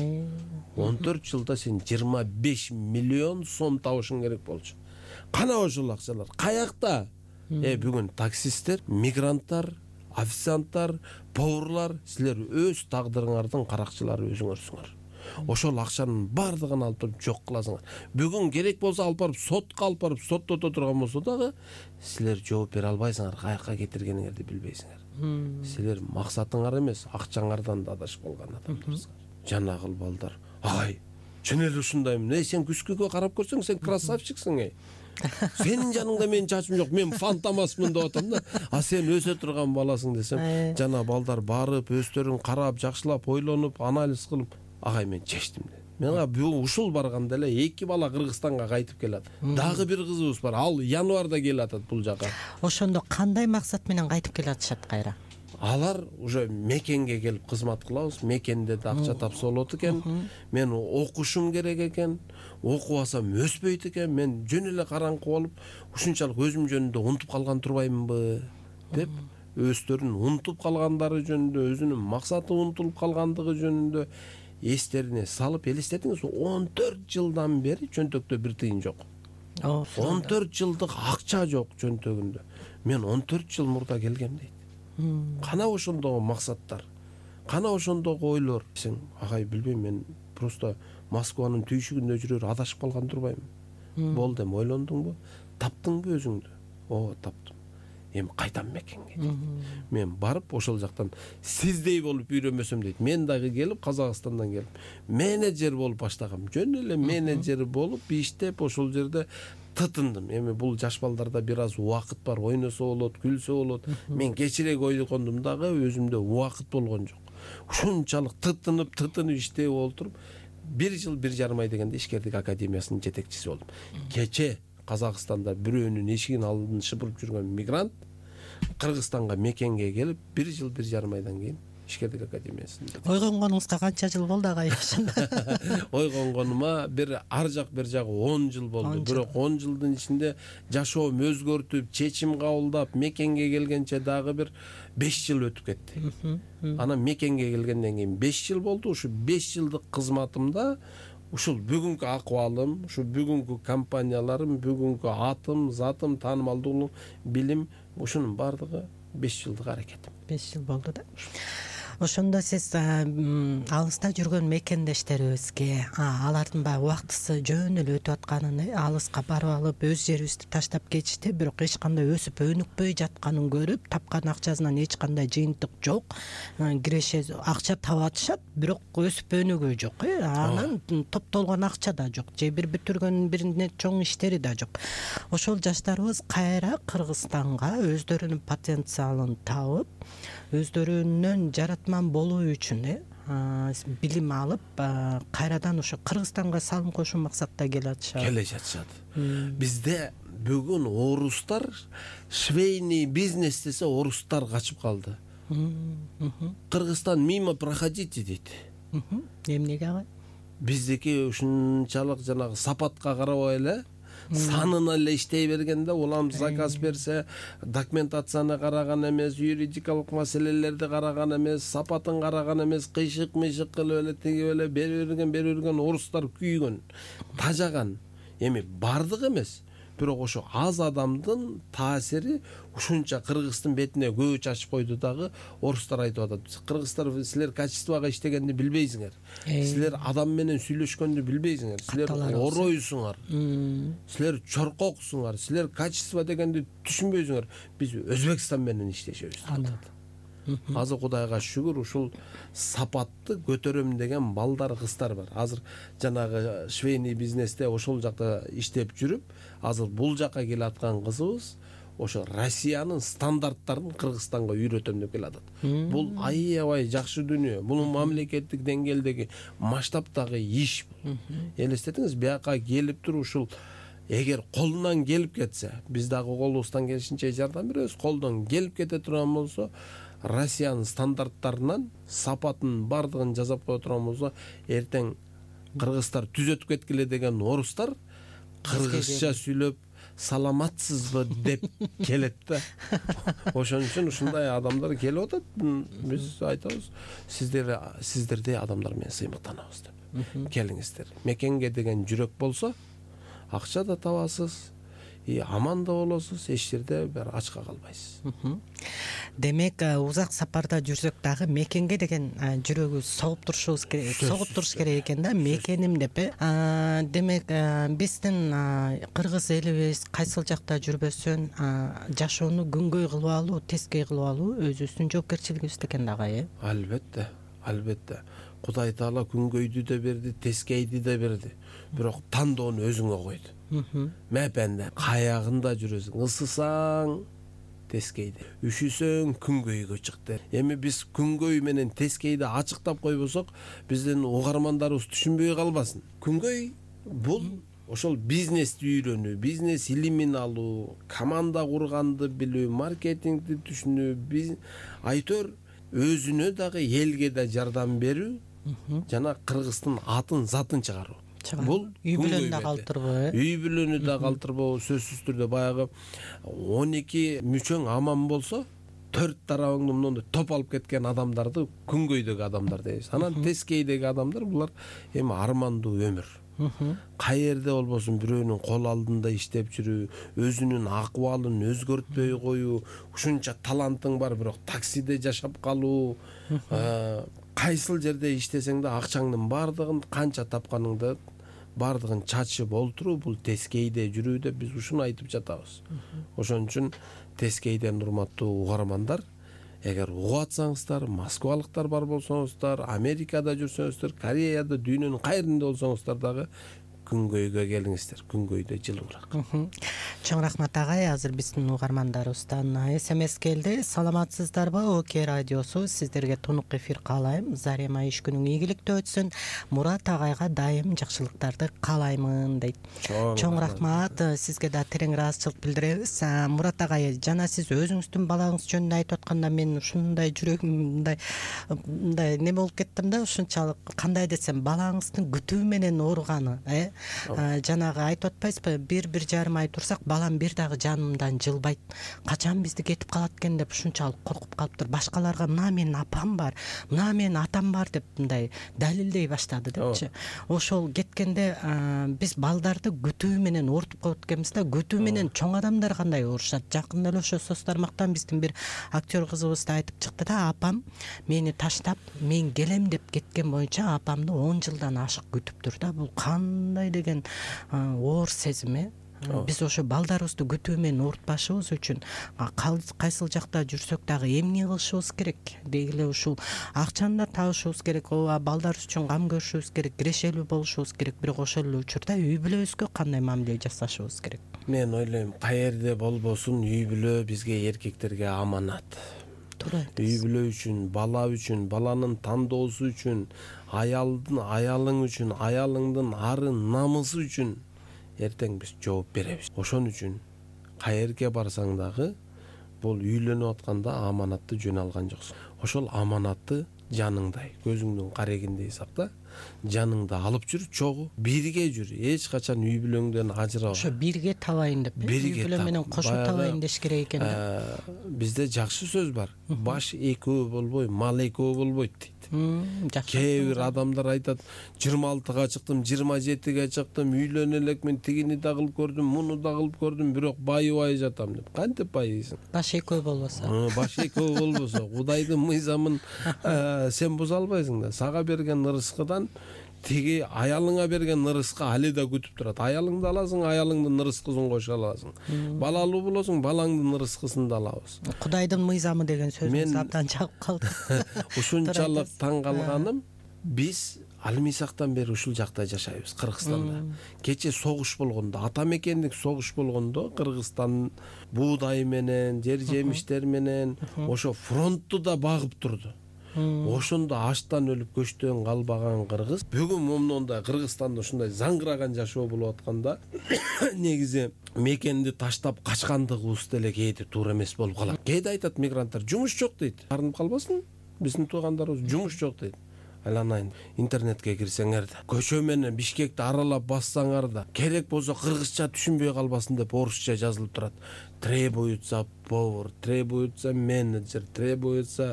он төрт жылда сен жыйырма беш миллион сом табышың керек болчу. Кана ошол акчалар? Каякта? Э, бүгүн таксисттер, мигранттар, официанттар, поварлар, силер өз тагдырыңардын каракчылары өзүңөрсүңөр. Ошол акчанын бардыгын алып туруп жок кыласыңар. Бүгүн керек болсо алып барып сотко алып барып соттото турган болсо дагы силер жооп бере албайсыңар, каяка кетиргениңерди билбейсиңер. Силер максатыңар эмес, акчаңардан да адашып калган адамдарсыңар. Жанагыл балдар, ай, чын эле ушундаймын. Эй, сен күскөгө карап көрсөң, сен красавчиксиң, эй. Сенин жаныңда менин чачым жок, мен фантомасмын деп атам да. А сен өсө турган баласың десем, жана балдар барып, өздөрүн карап, жакшылап, ойлонуп, анализ кылып, агай мен чечтим деп. Мен бүгүн ушул барганда эле эки бала Кыргызстанга кайтып келат. Дагы бир кызыбыз бар. Ал январда келатат бул жака. Ошондо кандай максат менен кайтып келатышат кайра? Алар уже мекенге келип кызмат кылабыз. Мекенде да акча тапса болот экен. Мен окушум керек экен. Окуп алсам өспөйт экен. Мен жөн эле караңкы болуп, ушунчалык өзүм жөнүндө унутуп калган турбаймынбы деп, өздөрүн унутуп калгандары жөнүндө, өзүнүн максаты унутулуп калгандыгы жөнүндө эстерине салып, элестетиңиз, он төрт жылдан бери чөнтөктө бир тыйын жок. он төрт жылдык акча жок чөнтөгүндө. Мен он төрт жыл мурда келгем дейт. Кана ошондогу максаттар, кана ошондогу ойлор. Сен, агай, билбейм, мен просто Москванын түйшүгүндө жүрөр адашып калган турбайм. Болдум, ойлондуңбу? Таптыңбы өзүңдү? О, таптым. Эми кайтам мекенге. Мен барып ошол жактан сиздей болуп үйрөнмөсөм дейт. Мен дагы келип Казакстандан келип менеджер болуп баштагам. Жөн эле менеджер болуп иштеп ошол жерде тытындым. Эми бул жаш балдарда бир аз убакыт бар, ойносо болот, күлсө болот. Мен кечирээк ойлогондум дагы өзүмдө убакыт болгон жок. Ушунчалык тытынып, тытынып иштеп олтуруп, бир жыл, бир жарым ай дегенде ишкердик академиясынын жетекчиси болдум. Кече Казакстанда бирөөнүн эшигин алдын шыпырып жүргөн мигрант Кыргызстанга мекенге келип, бир жыл, бир жарым айдан кийин ишкердик академиясында. Ойгонгонуңузга канча жыл болду агай ошондо? Ойгонгонума бир ар жак бир жагы он жыл болду. Бирок он жылдын ичинде жашоом өзгөртүп, чечим кабылдап, мекенге келгенче дагы бир беш жыл өтүп кетти. Анан мекенге келгенден кийин беш жыл болду. Ушу беш жылдык кызматымда ушул бүгүнкү акыбалым, ушу бүгүнкү компанияларым, бүгүнкү атым, затым, таанымалдуулугум, билим, ушунун бардыгы беш жылдык аракетим. беш жыл болду да. Ошондо сиз алыста жүргөн мекендештерибизге, алардын баягы убактысы жөн эле өтүп атканын, алыска барып алып, өз жерибизди таштап кетишти, бирок эч кандай өсүп өнүкпөй жатканын көрүп, тапкан акчасынан эч кандай жыйынтык жок. Киреше акча таап атышат, бирок өсүп өнүгүү жок. Анан топтолгон акча да жок, же бир бүтүргөн бир чоң иштери да жок. Ошол жаштарыбыз кайра Кыргызстанга өздөрүнүн потенциалын табып, өздөрүнүн жаратман болуу үчүн билим алып, кайрадан ошо Кыргызстанга салым кошуу максатта келе атышат. Келе жатышат. Бизде бүгүн орустар швейный бизнес десе орустар качып калды. Кыргызстан мимо проходите дейт. Эмнеге агай? Биздики ушунчалык жанагы сапатка карабай эле, санына эле иштей бергенде, улам заказ берсе, документацияны караган эмес, юридикалык маселелерди караган эмес, сапатын караган эмес, кыйшык-мыйшык кылып эле тиги эле бере берген, бере берген орустар күйгөн, тажаган. Эми бардык эмес, бирок ошо аз адамдын таасири ушунча Кыргыздын бетине көө чачып койду дагы. Орустар айтып атат, кыргыздар, силер качествого иштегенди билбейсиңер. Силер адам менен сүйлөшкөндү билбейсиңер. Силер оройсуңар. Силер чоркоксуңар. Силер качество дегенди түшүнбөйсүңөр. Биз Өзбекстан менен иштешебиз. азыр Кудайга шүгүр ушул сапатты көтөрөм деген балдар, кыздар бар. Азыр жанагы швейный бизнесте ошол жакта иштеп жүрүп, азыр бул жакка келаткан кызыбыз ошо Россиянын стандарттарын Кыргызстанга үйрөтөм деп келатат. Бул аябай жакшы дүнү. Бул мамлекеттик деңгээлдеги масштабтагы иш. Элестетиңиз, бияка келип туруп ушул эгер колунан келип кетсе, биз дагы колубуздан келишинче жардам беребиз. Колдон келип кете турган болсо, Россиянын стандарттарынан сапатын бардыгын жасап кое турган болсо, эртең кыргыздар түзөтүп кеткиле деген орустар кыргызча сүйлөп саламатсызбы деп келет да. Ошон үчүн ушундай адамдар келип атат. Биз айтабыз, сиздер сиздердей адамдар менен сыймыктанабыз деп. Келиңиздер. Мекенге деген жүрөк болсо, акча да табасыз, и аман да болосуз, эч жерде бир ачка калбайсыз. Демек, узак сапарда жүрсөк дагы мекенге деген жүрөгүбүз согуп турушубуз керек, согуп туруш керек экен да, мекеним деп. Демек, биздин кыргыз элибиз кайсыл жакта жүрбөсүн, жашоону күнгөй кылып алуу, тескей кылып алуу өзүбүздүн жоопкерчилигибиз экен дагы, э? Албетте, албетте. Кудай Таала күнгөйдү да берди, тескейди да берди. Бирок тандоону өзүңө койду. Мепенде каягында жүрөсүң, ысысаң тескейди, үшүсөң күнгөйгө чыкты. Эми биз күнгөй менен тескейди ачыктап койбосок, биздин угармандарыбыз түшүнбөй калбасын. Күнгөй бул ошол бизнести үйрөнүү, бизнес илимин алуу, команда курганды билүү, маркетингди түшүнүү, биз айтор өзүнө дагы элге да жардам берүү, жана Кыргыздын атын, затын чыгаруу. Бул үй бүлөнү да калтырбоо, э? Үй бүлөнү да калтырбоо, сөзсүз түрдө баягы он эки мүчөң аман болсо, төрт тарабыңды мындай топ алып кеткен адамдарды күнгөйдөгү адамдар дейбиз. Анан тескейдеги адамдар булар эми армандуу өмүр. Каерде болбосун бирөөнүн кол алдында иштеп жүрүү, өзүнүн акыбалын өзгөртпөй коюу, ушунча талантың бар, бирок таксиде жашап калуу, кайсыл жерде иштесең да акчаңдын бардыгын, канча тапканыңды бардыгын чачып олтуруу, бул тескейде жүрүү деп биз ушуну айтып жатабыз. Ошон үчүн тескейден урматтуу угармандар, эгер угуп атсаңыздар, москвалыктар бар болсоңуздар, Америкада жүрсөңүздөр, Кореяда, дүйнөнүн кайрында болсоңуздар дагы күнгөйгө келиңиздер. Күнгөйдө жылуураак. Чоң рахмат агай. Азыр биздин угармандарыбыздан эс эм эс келди. Саламатсыздарбы? ОК радиосу сиздерге тонук эфир каалайм. Зарема иш күнүң ийгиликтүү өтсүн. Мурат агайга дайым жакшылыктарды каалаймын дейт. Чоң рахмат. Сизге да терең ыраазычылык билдиребиз. Мурат агай, жана сиз өзүңүздүн балаңыз жөнүндө айтып атканда мен ушундай жүрөгүм мындай мындай неме болуп кеттим да, ушунчалык кандай десем, балаңыздын күтүү менен ооруганы, э? Жанагы айтып атпайсызбы, бир бир жарым ай турсак, балам бир дагы жанымдан жылбайт. Качан бизди кетип калат экен деп ушунчалык коркуп калыптыр. Башкаларга мына менин апам бар, мына менин атам бар деп мындай далилдей баштады депчи. Ошол кеткенде биз балдарды күтүү менен оорутуп коет экенбиз да. Күтүү менен чоң адамдар кандай оорушат? Жакында эле ошо соц тармактан биздин бир актер кызыбыз да айтып чыкты да, апам мени таштап, мен келем деп кеткен боюнча апамды он жылдан ашык күтүптүр да. Бул кандай деген оор сезим, э? Биз ошо балдарыбызды күтүү менен оорутпашыбыз үчүн кайсыл жакта жүрсөк дагы эмне кылышыбыз керек? Деги эле ушул акчаны да табышыбыз керек, ооба, балдарыбыз үчүн кам көрүшүбүз керек, кирешелүү болушубуз керек. Бирок ошол эле учурда үй бүлөбүзгө кандай мамиле жасашыбыз керек? Мен ойлойм, каерде болбосун үй бүлө бизге, эркектерге аманат. Үй бүлө үчүн, бала үчүн, баланын тандоосу үчүн, аялдын аялың үчүн, аялыңдын ары намысы үчүн эртең биз жооп беребиз. Ошон үчүн каерге барсаң дагы бул үйлөнүп атканда аманатты жөн алган жоксуң. Ошол аманатты жаныңдай, көзүңдүн карегиндей сакта, жаныңда алып жүр, чогуу бирге жүр. Эч качан үй бүлөңдөн ажыраба. Ошо бирге табайын деп, үй бүлө менен кошо табайын деш керек экен да. Бизде жакшы сөз бар. Баш экөө болбой, мал экөө болбойт дейт. Кээ бир адамдар айтат, жыйырма алтыга чыктым, жыйырма жетиге чыктым, үйлөнө элекмин, тигини да кылып көрдүм, муну да кылып көрдүм, бирок байыбай жатам деп. Кантип байыйсың? Баш экөө болбосо. Баш экөө болбосо, Кудайдын мыйзамын сен буза албайсың да. Сага берген ырыскыдан тиги аялыңа берген ырыскы али да күтүп турат. Аялыңды аласың, аялыңдын ырыскысын кошо аласың. Балалуу болосуң, балаңдын ырыскысын да алабыз. Кудайдын мыйзамы деген сөзүңүз абдан чагып калды. Ушунчалык таң калганым, биз алымисактан бери ушул жакта жашайбыз, Кыргызстанда. Кече согуш болгондо, ата мекендик согуш болгондо, Кыргызстан буудай менен, жер жемиштер менен ошо фронтту да багып турду. Ошондо аштан өлүп көчтөн калбаган кыргыз бүгүн момундай Кыргызстанда ушундай заңгыраган жашоо болуп атканда негизи мекенди таштап качкандыгыбыз деле кээде туура эмес болуп калат. Кээде айтат мигранттар, жумуш жок дейт. Карынып калбасын, биздин туугандарыбыз жумуш жок дейт. Айланайын, интернетке кирсеңер да, көчө менен Бишкекти аралап бассаңар да, керек болсо кыргызча түшүнбөй калбасын деп орусча жазылып турат. Требуется повар, требуется менеджер, требуется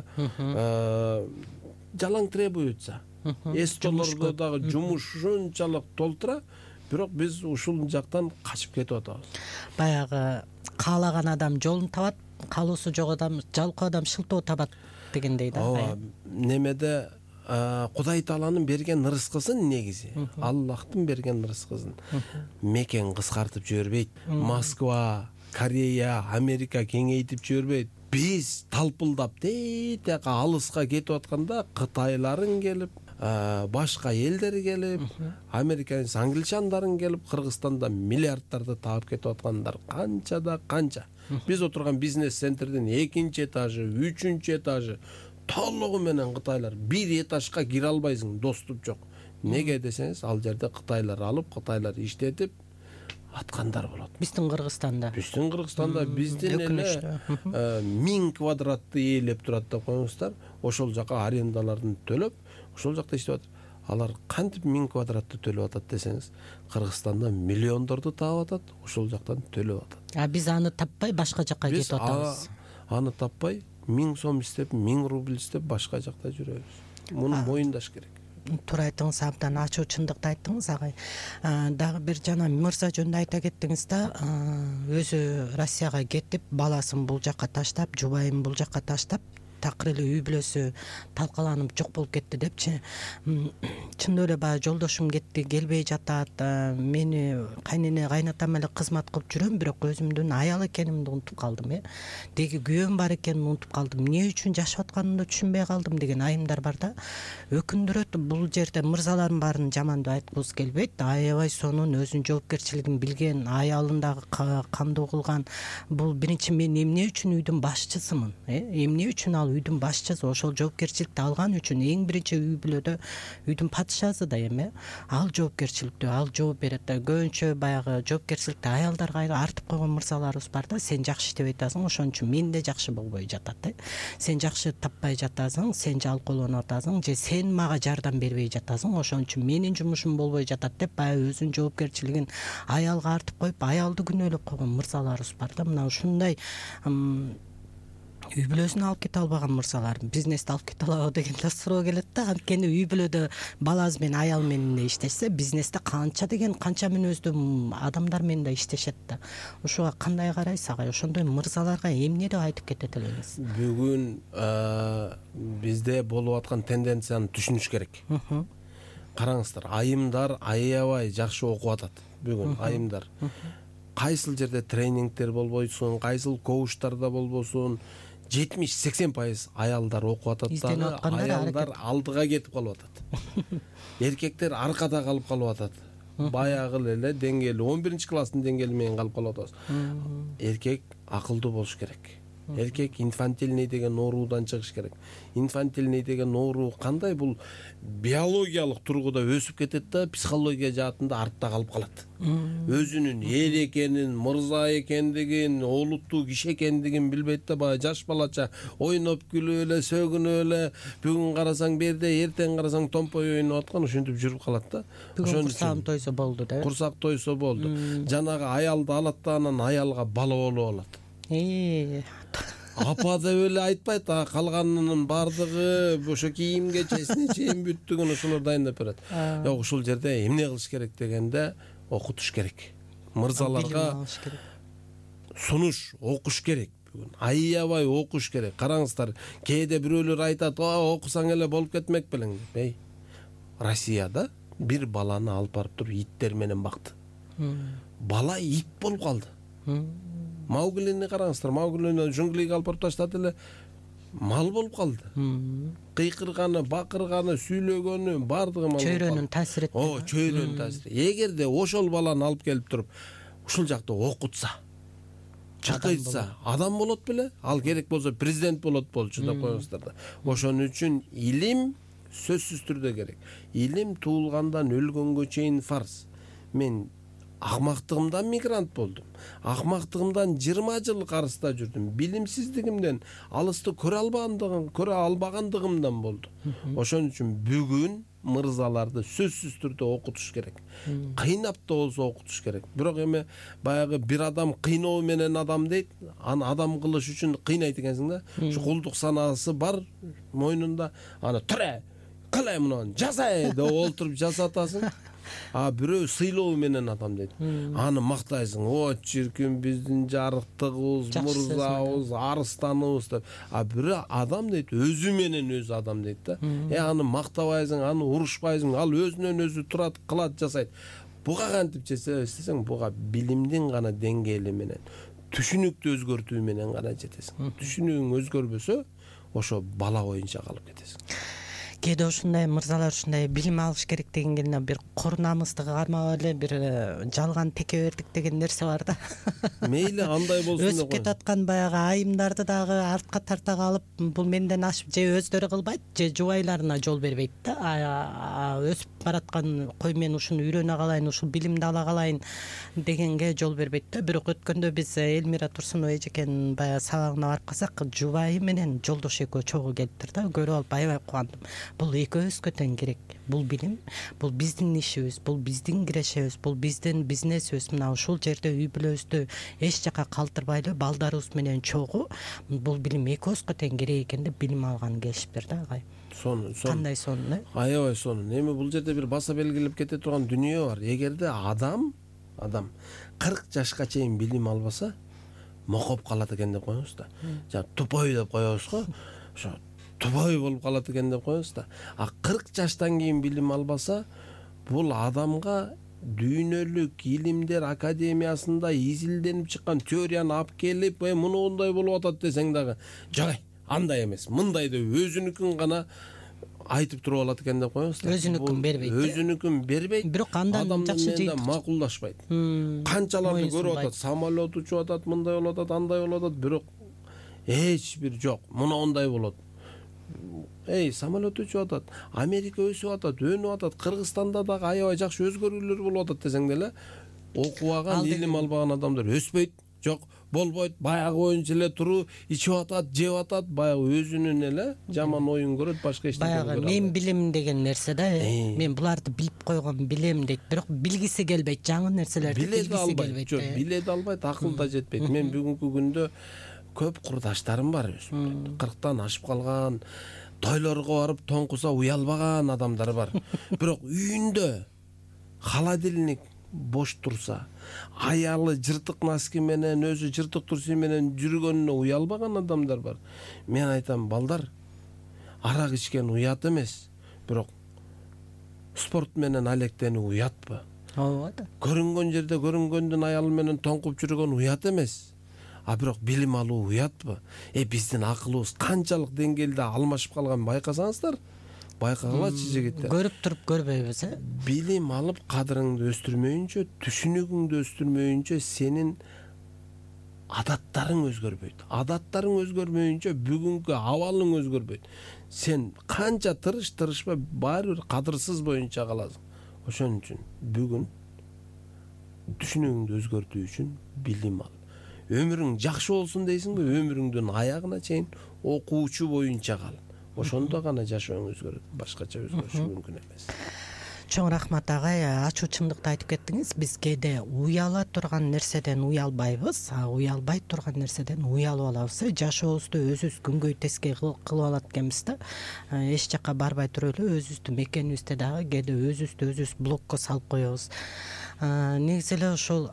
жалаң требуется. Эстолордо дагы жумуш ушунчалык толтура, бирок биз ушул жактан качып кетип атабыз. Баягы каалаган адам жолун табат, каалоосу жок адам, жалкоо адам шылтоо табат дегендей да. Ооба, немеде Кудай Тааланын берген ырыскысын негизи, Аллахтын берген ырыскысын мекен кыскартып жибербейт. Москва, Корея, Америка кеңейтип жибербейт. Биз талпылдап тетека алыска кетип атканда Кытайларын келип, башка элдер келип, американец англичандарын келип Кыргызстанда миллиардтарды таап кетип аткандар канча да канча. Биз отурган бизнес-центрдин экинчи этажы, үчүнчү этажы толугу менен Кытайлар. Бир этажга кире албайсың, доступ жок. Неге десеңиз, ал жерде Кытайлар алып, Кытайлар иштетип аткандар болот. Биздин Кыргызстанда. Биздин Кыргызстанда биздин эле миң квадратты ээлеп турат деп коюңуздар. Ошол жака арендаларын төлөп, ошол жакта иштеп атат. Алар кантип миң квадратты төлөп атат десеңиз, Кыргызстанда миллиондорду таап атат, ошол жактан төлөп атат. А биз аны таппай башка жакка кетип атабыз. Аны таппай миң сом истеп, миң рубль истеп башка жакта жүрөбүз. Муну моюндаш керек. Туура айттыңыз, абдан ачуу чындыкты айттыңыз агай. Дагы бир жана мырза жөнүндө айта кеттиңиз да, өзү Россияга кетип, баласын бул жакка таштап, жубайын бул жакка таштап, такыр эле үй бүлөсү талкаланып жок болуп кетти депчи. Чындап эле баягы жолдошум кетти, келбей жатат. Мени кайнене кайнатам эле кызмат кылып жүрөм, бирок өзүмдүн аял экенимди унутуп калдым, э. Деги күйөөм бар экенин унутуп калдым. Эмне үчүн жашап атканымды түшүнбөй калдым деген айымдар бар да. Өкүндүрөт, бул жерде мырзалардын баарын жаман деп айткыбыз келбейт. Аябай сонун өзүнүн жоопкерчилигин билген, аялын дагы кандуу кылган. Бул биринчи мен эмне үчүн үйдүн башчысымын, э? Эмне үчүн үйдүн башчысы, ошол жоопкерчиликти алган үчүн эң биринчи үй бүлөдө үйдүн падышасы да эми, ал жоопкерчиликти ал жооп берет да. Көбүнчө баягы жоопкерчиликти аялдарга артып койгон мырзаларыбыз бар да. Сен жакшы иштебей атасың, ошон үчүн мен да жакшы болбой жатат, э. Сен жакшы таппай жатасың, сен жалкоолонуп атасың, же сен мага жардам бербей жатасың, ошон үчүн менин жумушум болбой жатат деп баягы өзүнүн жоопкерчилигин аялга артып коюп, аялды күнөөлөп койгон мырзаларыбыз бар да. Мына ушундай үй бүлөсүн алып кете албаган мырзалар бизнести алып кете алабы деген да суроо келет да. Анткени үй бүлөдө баласы менен аял менен иштешсе, бизнесте канча деген канча мүнөздүү адамдар менен да иштешет да. Ушуга кандай карайсыз агай? Ошондой мырзаларга эмне деп айтып кетет элеңиз? Бүгүн бизде болуп аткан тенденцияны түшүнүш керек. Караңыздар, айымдар аябай жакшы окуп атат. Бүгүн айымдар кайсыл жерде тренингдер болбойсун, кайсыл коучтарда болбосун, жетимиш сексен пайыз аялдар окуп атат да, аялдар алдыга кетип калып атат. Эркектер аркада калып калып атат. Баягы эле деңгээли он биринчи класстын деңгээли менен калып калып атабыз. Эркек акылдуу болуш керек. Эркек инфантильный деген оорудан чыгыш керек. Инфантильный деген оору кандай? Бул биологиялык тургуда өсүп кетет да, психология жаатында артта калып калат. Өзүнүн эл экенин, мырза экендигин, олуттуу киши экендигин билбейт да, баягы жаш балача ойноп күлүп эле, сөгүнүп эле, бүгүн карасаң берде, эртең карасаң томпой ойноп аткан, ошентип жүрүп калат да. Бүгүн курсагым тойсо болду да. Курсак тойсо болду. Жанагы аялды алат да, анан аялга бала болуп алат. Э, апа деп эле айтпайт, калганынын баардыгы ошо кийимге чейин чейин бүттүгүн ошолор дайындап берет. Жок, ушул жерде эмне кылыш керек дегенде окутуш керек. Мырзаларга сунуш окуш керек. Бүгүн аябай окуш керек. Караңыздар, кээде бирөөлөр айтат, окусаң эле болуп кетмек белең деп. Эй, Россияда бир баланы алып барып туруп иттер менен бакты. Бала ит болуп калды. Мауглини караңыздар, Мауглини жунглиге алып барып таштады эле, мал болуп калды. Кыйкырганы, бакырганы, сүйлөгөнү бардыгы мал. Чөйрөнүн таасири этти. О, чөйрөнүн таасири. Эгерде ошол баланы алып келип туруп ушул жакта окутса, чакыртса, адам болот беле? Ал керек болсо президент болот болчу деп коюңуздар да. Ошон үчүн илим сөзсүз түрдө керек. Илим туулгандан өлгөнгө чейин фарз. Мен акмактыгымдан мигрант болдум. Акмактыгымдан жыйырма жыл карыста жүрдүм. Билимсиздигимден алысты көрө албагандыгым, көрө албагандыгымдан болду. Ошон үчүн бүгүн мырзаларды сөзсүз түрдө окутуш керек. Кыйнап да болсо окутуш керек. Бирок эми баягы бир адам кыйноо менен адам дейт, аны адам кылыш үчүн кыйнайт экенсиң да. Ушу кулдук санаасы бар мойнунда, аны тура кылай муну жасай деп олтуруп жасатасың. А бирөө сыйлоо менен адам дейт. Аны мактайсың. О, чиркин биздин жарыктыгыбыз, мырзабыз, арыстаныбыз деп. А бирөө адам дейт, өзү менен өзү адам дейт да. Э аны мактабайсың, аны урушпайсың, ал өзүнөн өзү турат, кылат, жасайт. Буга кантип жетесең, буга билимдин гана деңгээли менен, түшүнүктү өзгөртүү менен гана жетесиң. Түшүнүгүң өзгөрбөсө, ошо бала боюнча калып кетесиң. Кээде ушундай мырзалар ушундай билим алыш керек дегенге бир кор намыстыгы кармап эле бир жалган текебердик деген нерсе бар да. Мейли андай болсун деп өсүп кетаткан баягы айымдарды дагы артка тарта калып, бул менден ашып же өздөрү кылбайт, же жубайларына жол бербейт да. Өсүп бараткан кой мен ушуну үйрөнө калайын, ушул билимди ала калайын дегенге жол бербейт да. Бирок өткөндө биз Элмира Турсунова эжекенин баягы сабагына барып калсак, жубайы менен жолдош экөө чогуу келиптир да. Көрүп алып аябай кубандым. Бул экөөбүзгө тең керек. Бул билим, бул биздин ишибиз, бул биздин кирешебиз, бул биздин бизнесибиз. Мына ушул жерде үй бүлөбүздү эч жака калтырбайлы, балдарыбыз менен чогуу бул билим экөөбүзгө тең керек экен деп билим алганы келишиптир да, агай. Сонун, сонун. Кандай сонун, э? Аябай сонун. Эми бул жерде бир баса белгилеп кете турган дүнүйө бар. Эгерде адам, адам кырк жашка чейин билим албаса, мокоп калат экен деп коебуз да. Жана тупой деп коебуз го. Ошо тупой болуп калат экен деп коебуз да. А кырк жаштан кийин билим албаса, бул адамга дүйнөлүк илимдер академиясында изилденип чыккан теорияны алып келип, "Э, муну мындай болуп атат" десең дагы, "Жок, андай эмес, мындай" деп өзүнүкүн гана айтып туруп алат экен деп коебуз да. Өзүнүкүн бербейт. Өзүнүкүн бербейт. Бирок андан жакшы жейт. Макулдашпайт. Канчаларды көрүп атат, самолет учуп атат, мындай болуп атат, андай болуп атат, бирок эч бир жок. Муну мындай болот. Эй, самолет учуп атат, Америка өсүп атат, өнүп атат, Кыргызстанда дагы аябай жакшы өзгөрүүлөр болуп атат десең деле, окубаган, илим албаган адамдар өспөйт. Жок, болбойт, баягы боюнча эле туруу, ичип атат, жеп атат, баягы өзүнүн эле жаман оюн көрөт, башка эч нерсе көрөт. Баягы мен билим деген нерсе да, мен буларды билип койгон билем дейт, бирок билгиси келбейт, жаңы нерселерди билгиси келбейт. Жок, биле да албайт, акыл да жетпейт. Мен бүгүнкү күндө көп курдаштарым бар, кырктан ашып калган, тойлорго барып тоңкуса уялбаган адамдар бар. Бирок үйүндө холодильник бош турса, аялы жыртык носки менен, өзү жыртык турсу менен жүргөнүнө уялбаган адамдар бар. Мен айтам, балдар, арак ичкен уят эмес, бирок спорт менен алектени уятпы. Ооба да. Көрүнгөн жерде көрүнгөндүн аялы менен тоңкуп жүргөн уят эмес. А бирок билим алуу уятпы? Э, биздин акылыбыз канчалык деңгээлде алмашып калганын байкасаңыздар, байкагалачы жигиттер. Көрүп туруп көрбөйбүз, э? Билим алып кадырыңды өстүрмөйүнчө, түшүнүгүңдү өстүрмөйүнчө сенин адаттарың өзгөрбөйт. Адаттарың өзгөрмөйүнчө бүгүнкү абалың өзгөрбөйт. Сен канча тырыш тырышпа, баары бир кадырсыз боюнча каласың. Ошон үчүн бүгүн түшүнүгүңдү өзгөртүү үчүн билим ал. Өмүрүң жакшы болсун дейсиңби, өмүрүңдүн аягына чейин окуучу боюнча кал. Ошондо гана жашооң өзгөрөт, башкача өзгөрүшү мүмкүн эмес. Чоң рахмат агай, ачуу чындыкты айтып кеттиңиз. Биз кээде уяла турган нерседен уялбайбыз, а уялбай турган нерседен уялып алабыз. Жашообузду өзүбүз күнгөй теске кылып алат экенбиз да. Эч жакка барбай туруп эле өзүбүздүн мекенибизде дагы кээде өзүбүздү өзүбүз блокко салып коебуз. Негизи эле ошол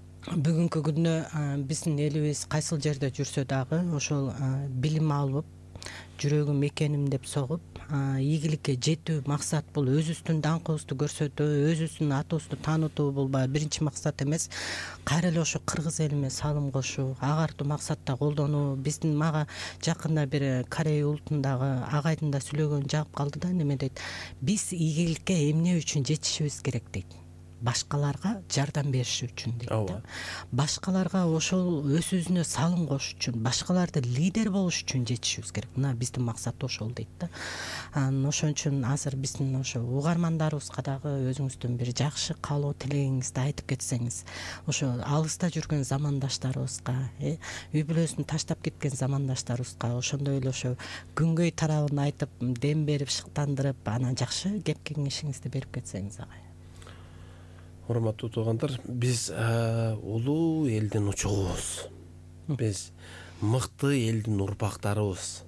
бүгүнкү күндө биздин элибиз кайсыл жерде жүрсө дагы ошол билим алып, жүрөгүм мекеним деп согуп, ийгиликке жетүү максат бул өзүбүздүн даңкыбызды көрсөтүү, өзүбүздүн атыбызды таанытуу бул баягы биринчи максат эмес. Кайра эле ошо кыргыз элиме салым кошуу, агартуу максатта колдонуу. Биздин мага жакында бир Корея улутундагы агайдын да сүйлөгөнү жагып калды да, неме дейт: биз ийгиликке эмне үчүн жетишибиз керек дейт. Башкаларга жардам бериш үчүн дейт да. Башкаларга ошол өзүбүзүнө салым кошуш үчүн, башкаларды лидер болуш үчүн жетишибиз керек. Мына биздин максат ошол дейт да. Анан ошон үчүн азыр биздин ошо угармандарыбызга дагы өзүңүздүн бир жакшы каалоо тилегиңизди айтып кетсеңиз, ошо алыста жүргөн замандаштарыбызга, үй бүлөсүн таштап кеткен замандаштарыбызга ошондой эле ошо күнгөй тарабын айтып, дем берип, шыктандырып, анан жакшы кеп кеңешиңизди берип кетсеңиз агай. Урматтуу туугандар, биз улуу элдин учугубуз. Биз мыкты элдин урпактарыбыз.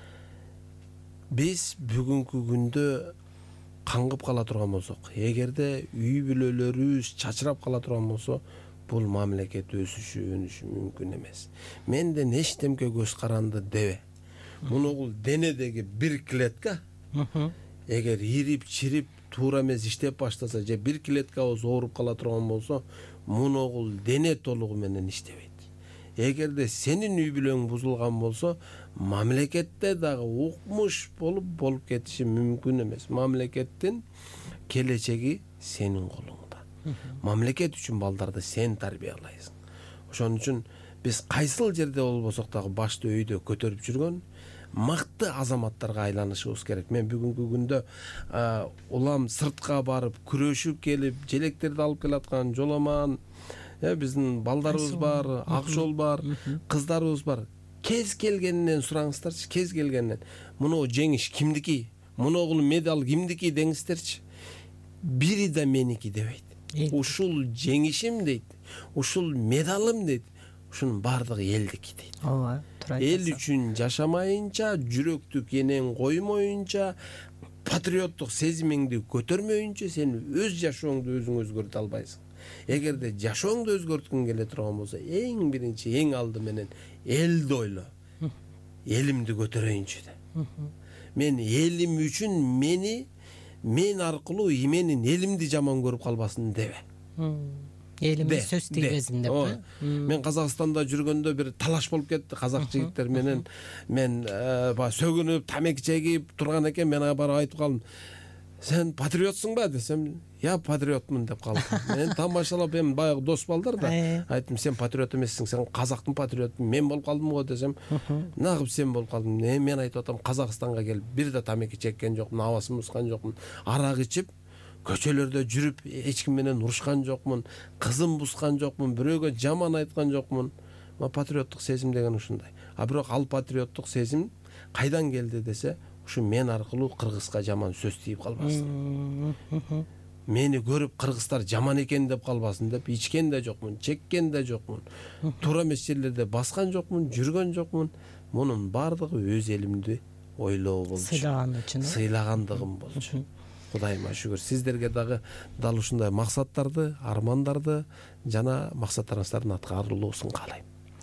Биз бүгүнкү күндө каңгып кала турган болсок, эгерде үй бүлөлөрүбүз чачырап кала турган болсо, бул мамлекет өсүшү, өнүшү мүмкүн эмес. Менден эчтемке көз каранды дебе. Муну денедеги бир клетка эгер ирип чирип туура эмес иштеп баштаса, же бир клеткабыз ооруп кала турган болсо, мунугул дене толугу менен иштебейт. Эгерде сенин үй бүлөң бузулган болсо, мамлекетте дагы укмуш болуп болуп кетиши мүмкүн эмес. Мамлекеттин келечеги сенин колуңда. Мамлекет үчүн балдарды сен тарбиялайсың. Ошон үчүн биз кайсыл жерде болбосок дагы башты өйдө көтөрүп жүргөн мыкты азаматтарга айланышыбыз керек. Мен бүгүнкү күндө улам сыртка барып күрөшүп келип, желектерди алып келаткан жоламан биздин балдарыбыз бар, Акжол бар, кыздарыбыз бар. Кез келгенинен сураңыздарчы, кез келгенинен. Муну жеңиш кимдики? Муну медал кимдики деңиздерчи? Бири да меники дебейт. Ушул жеңишим дейт. Ушул медалым дейт. Ушунун бардыгы элдики дейт. Ооба, туура айтасыз. Эл үчүн жашамайынча, жүрөктү кенен коймоюнча, патриоттук сезимиңди көтөрмөйүнчө сен өз жашооңду өзүң өзгөртө албайсың. Эгерде жашооңду өзгөрткүң келе турган болсо, эң биринчи, эң алды менен элди ойло. Элимди көтөрөйүнчү де. Мен элим үчүн мени, мен аркылуу менин элимди жаман көрүп калбасын дебе. Элиме сөз тийбесин деп. Мен Казакстанда жүргөндө бир талаш болуп кетти казак жигиттер менен. Мен баягы сөгүнүп, тамеки чегип турган экен, мен барып айтып калдым: "Сен патриотсуң ба?" десем, "Я патриотмун" деп калды. Мен тамашалап, эми баягы дос балдар да, айттым: "Сен патриот эмессиң, сен казактын патриоту, мен болуп калдым го" десем, "Нагып сен болуп калдың?" Мен айтып атам, Казакстанга келип бир да тамеки чеккен жокмун, абасын бускан жокмун, арак ичип, көчөлөрдө жүрүп, эч ким менен урушкан жокмун, кызым бускан жокмун, бирөөгө жаман айткан жокмун. Патриоттук сезим деген ушундай. А бирок ал патриоттук сезим кайдан келди десе, ушу мен аркылуу Кыргызга жаман сөз тийип калбасын. Мени көрүп кыргыздар жаман экен деп калбасын деп ичкен да жокмун, чеккен да жокмун. Туура эмес жерлерде баскан жокмун, жүргөн жокмун. Мунун бардыгы өз элимди ойлоо болчу. Сыйлаган үчүн. Сыйлагандыгым болчу. Кудайыма шүгүр. Сиздерге дагы дал ушундай максаттарды, армандарды жана максаттарыңыздардын аткарылуусун каалайм.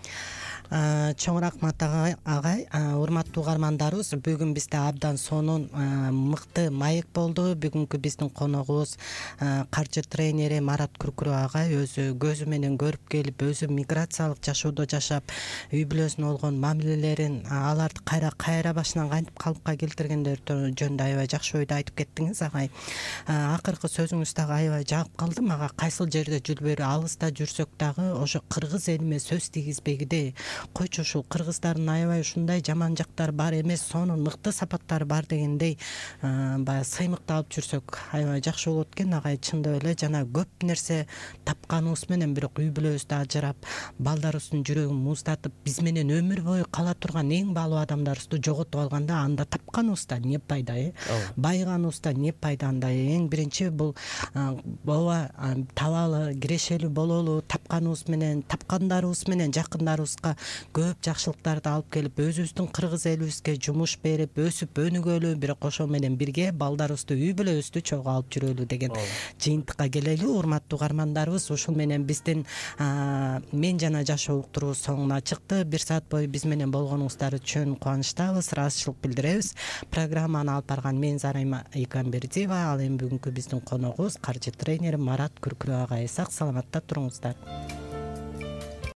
Чоң рахмат агай. Урматтуу угармандарыбыз, бүгүн бизде абдан сонун мыкты маек болду. Бүгүнкү биздин коногубуз каржы тренери Марат Күркүрөө агай. Өзү көзү менен көрүп келип, өзү миграциялык жашоодо жашап, үй бүлөсүнө болгон мамилелерин, аларды кайра кайра башынан кантип калыпка келтиргендер жөнүндө аябай жакшы ойду айтып кеттиңиз агай. Акыркы сөзүңүз дагы аябай жагып калды мага. Кайсыл жерде жүрбөйрү алыста жүрсөк дагы ошо кыргыз элиме сөз тийгизбегиде, койчу ушул кыргыздардын аябай ушундай жаман жактары бар эмес, сонун мыкты сапаттары бар дегендей баягы сыймыкты алып жүрсөк аябай жакшы болот экен агай. Чындап эле жана көп нерсе тапканыбыз менен, бирок үй бүлөбүздү ажырап, балдарыбыздын жүрөгүн муздатып, биз менен өмүр бою кала турган эң баалуу адамдарыбызды жоготуп алганда, анда тапканыбызда эмне пайда, э? Байыганыбызда эмне пайда? Анда эң биринчи бул ооба табалы, кирешелүү бололу, тапканыбыз менен, тапкандарыбыз менен жакындарыбызга көп жакшылыктарды алып келип өзүбүздүн кыргыз элибизге жумуш берип өсүп өнүгөлү, бирок ошо менен бирге балдарыбызды үй бүлөбүздү чогуу алып жүрөлү деген жыйынтыкка келели. Урматтуу угармандарыбыз, ушул менен биздин Мен жана жашоо уктуруу соңуна чыкты. Бир саат бою биз менен болгонуңуздар үчүн кубанычтабыз, ыраазычылык билдиребиз. Программаны алып барган мен Зарайма Иканбердиева, ал эми бүгүнкү биздин коногубуз каржы тренери Марат Күркүлүү агай. Сак саламатта туруңуздар.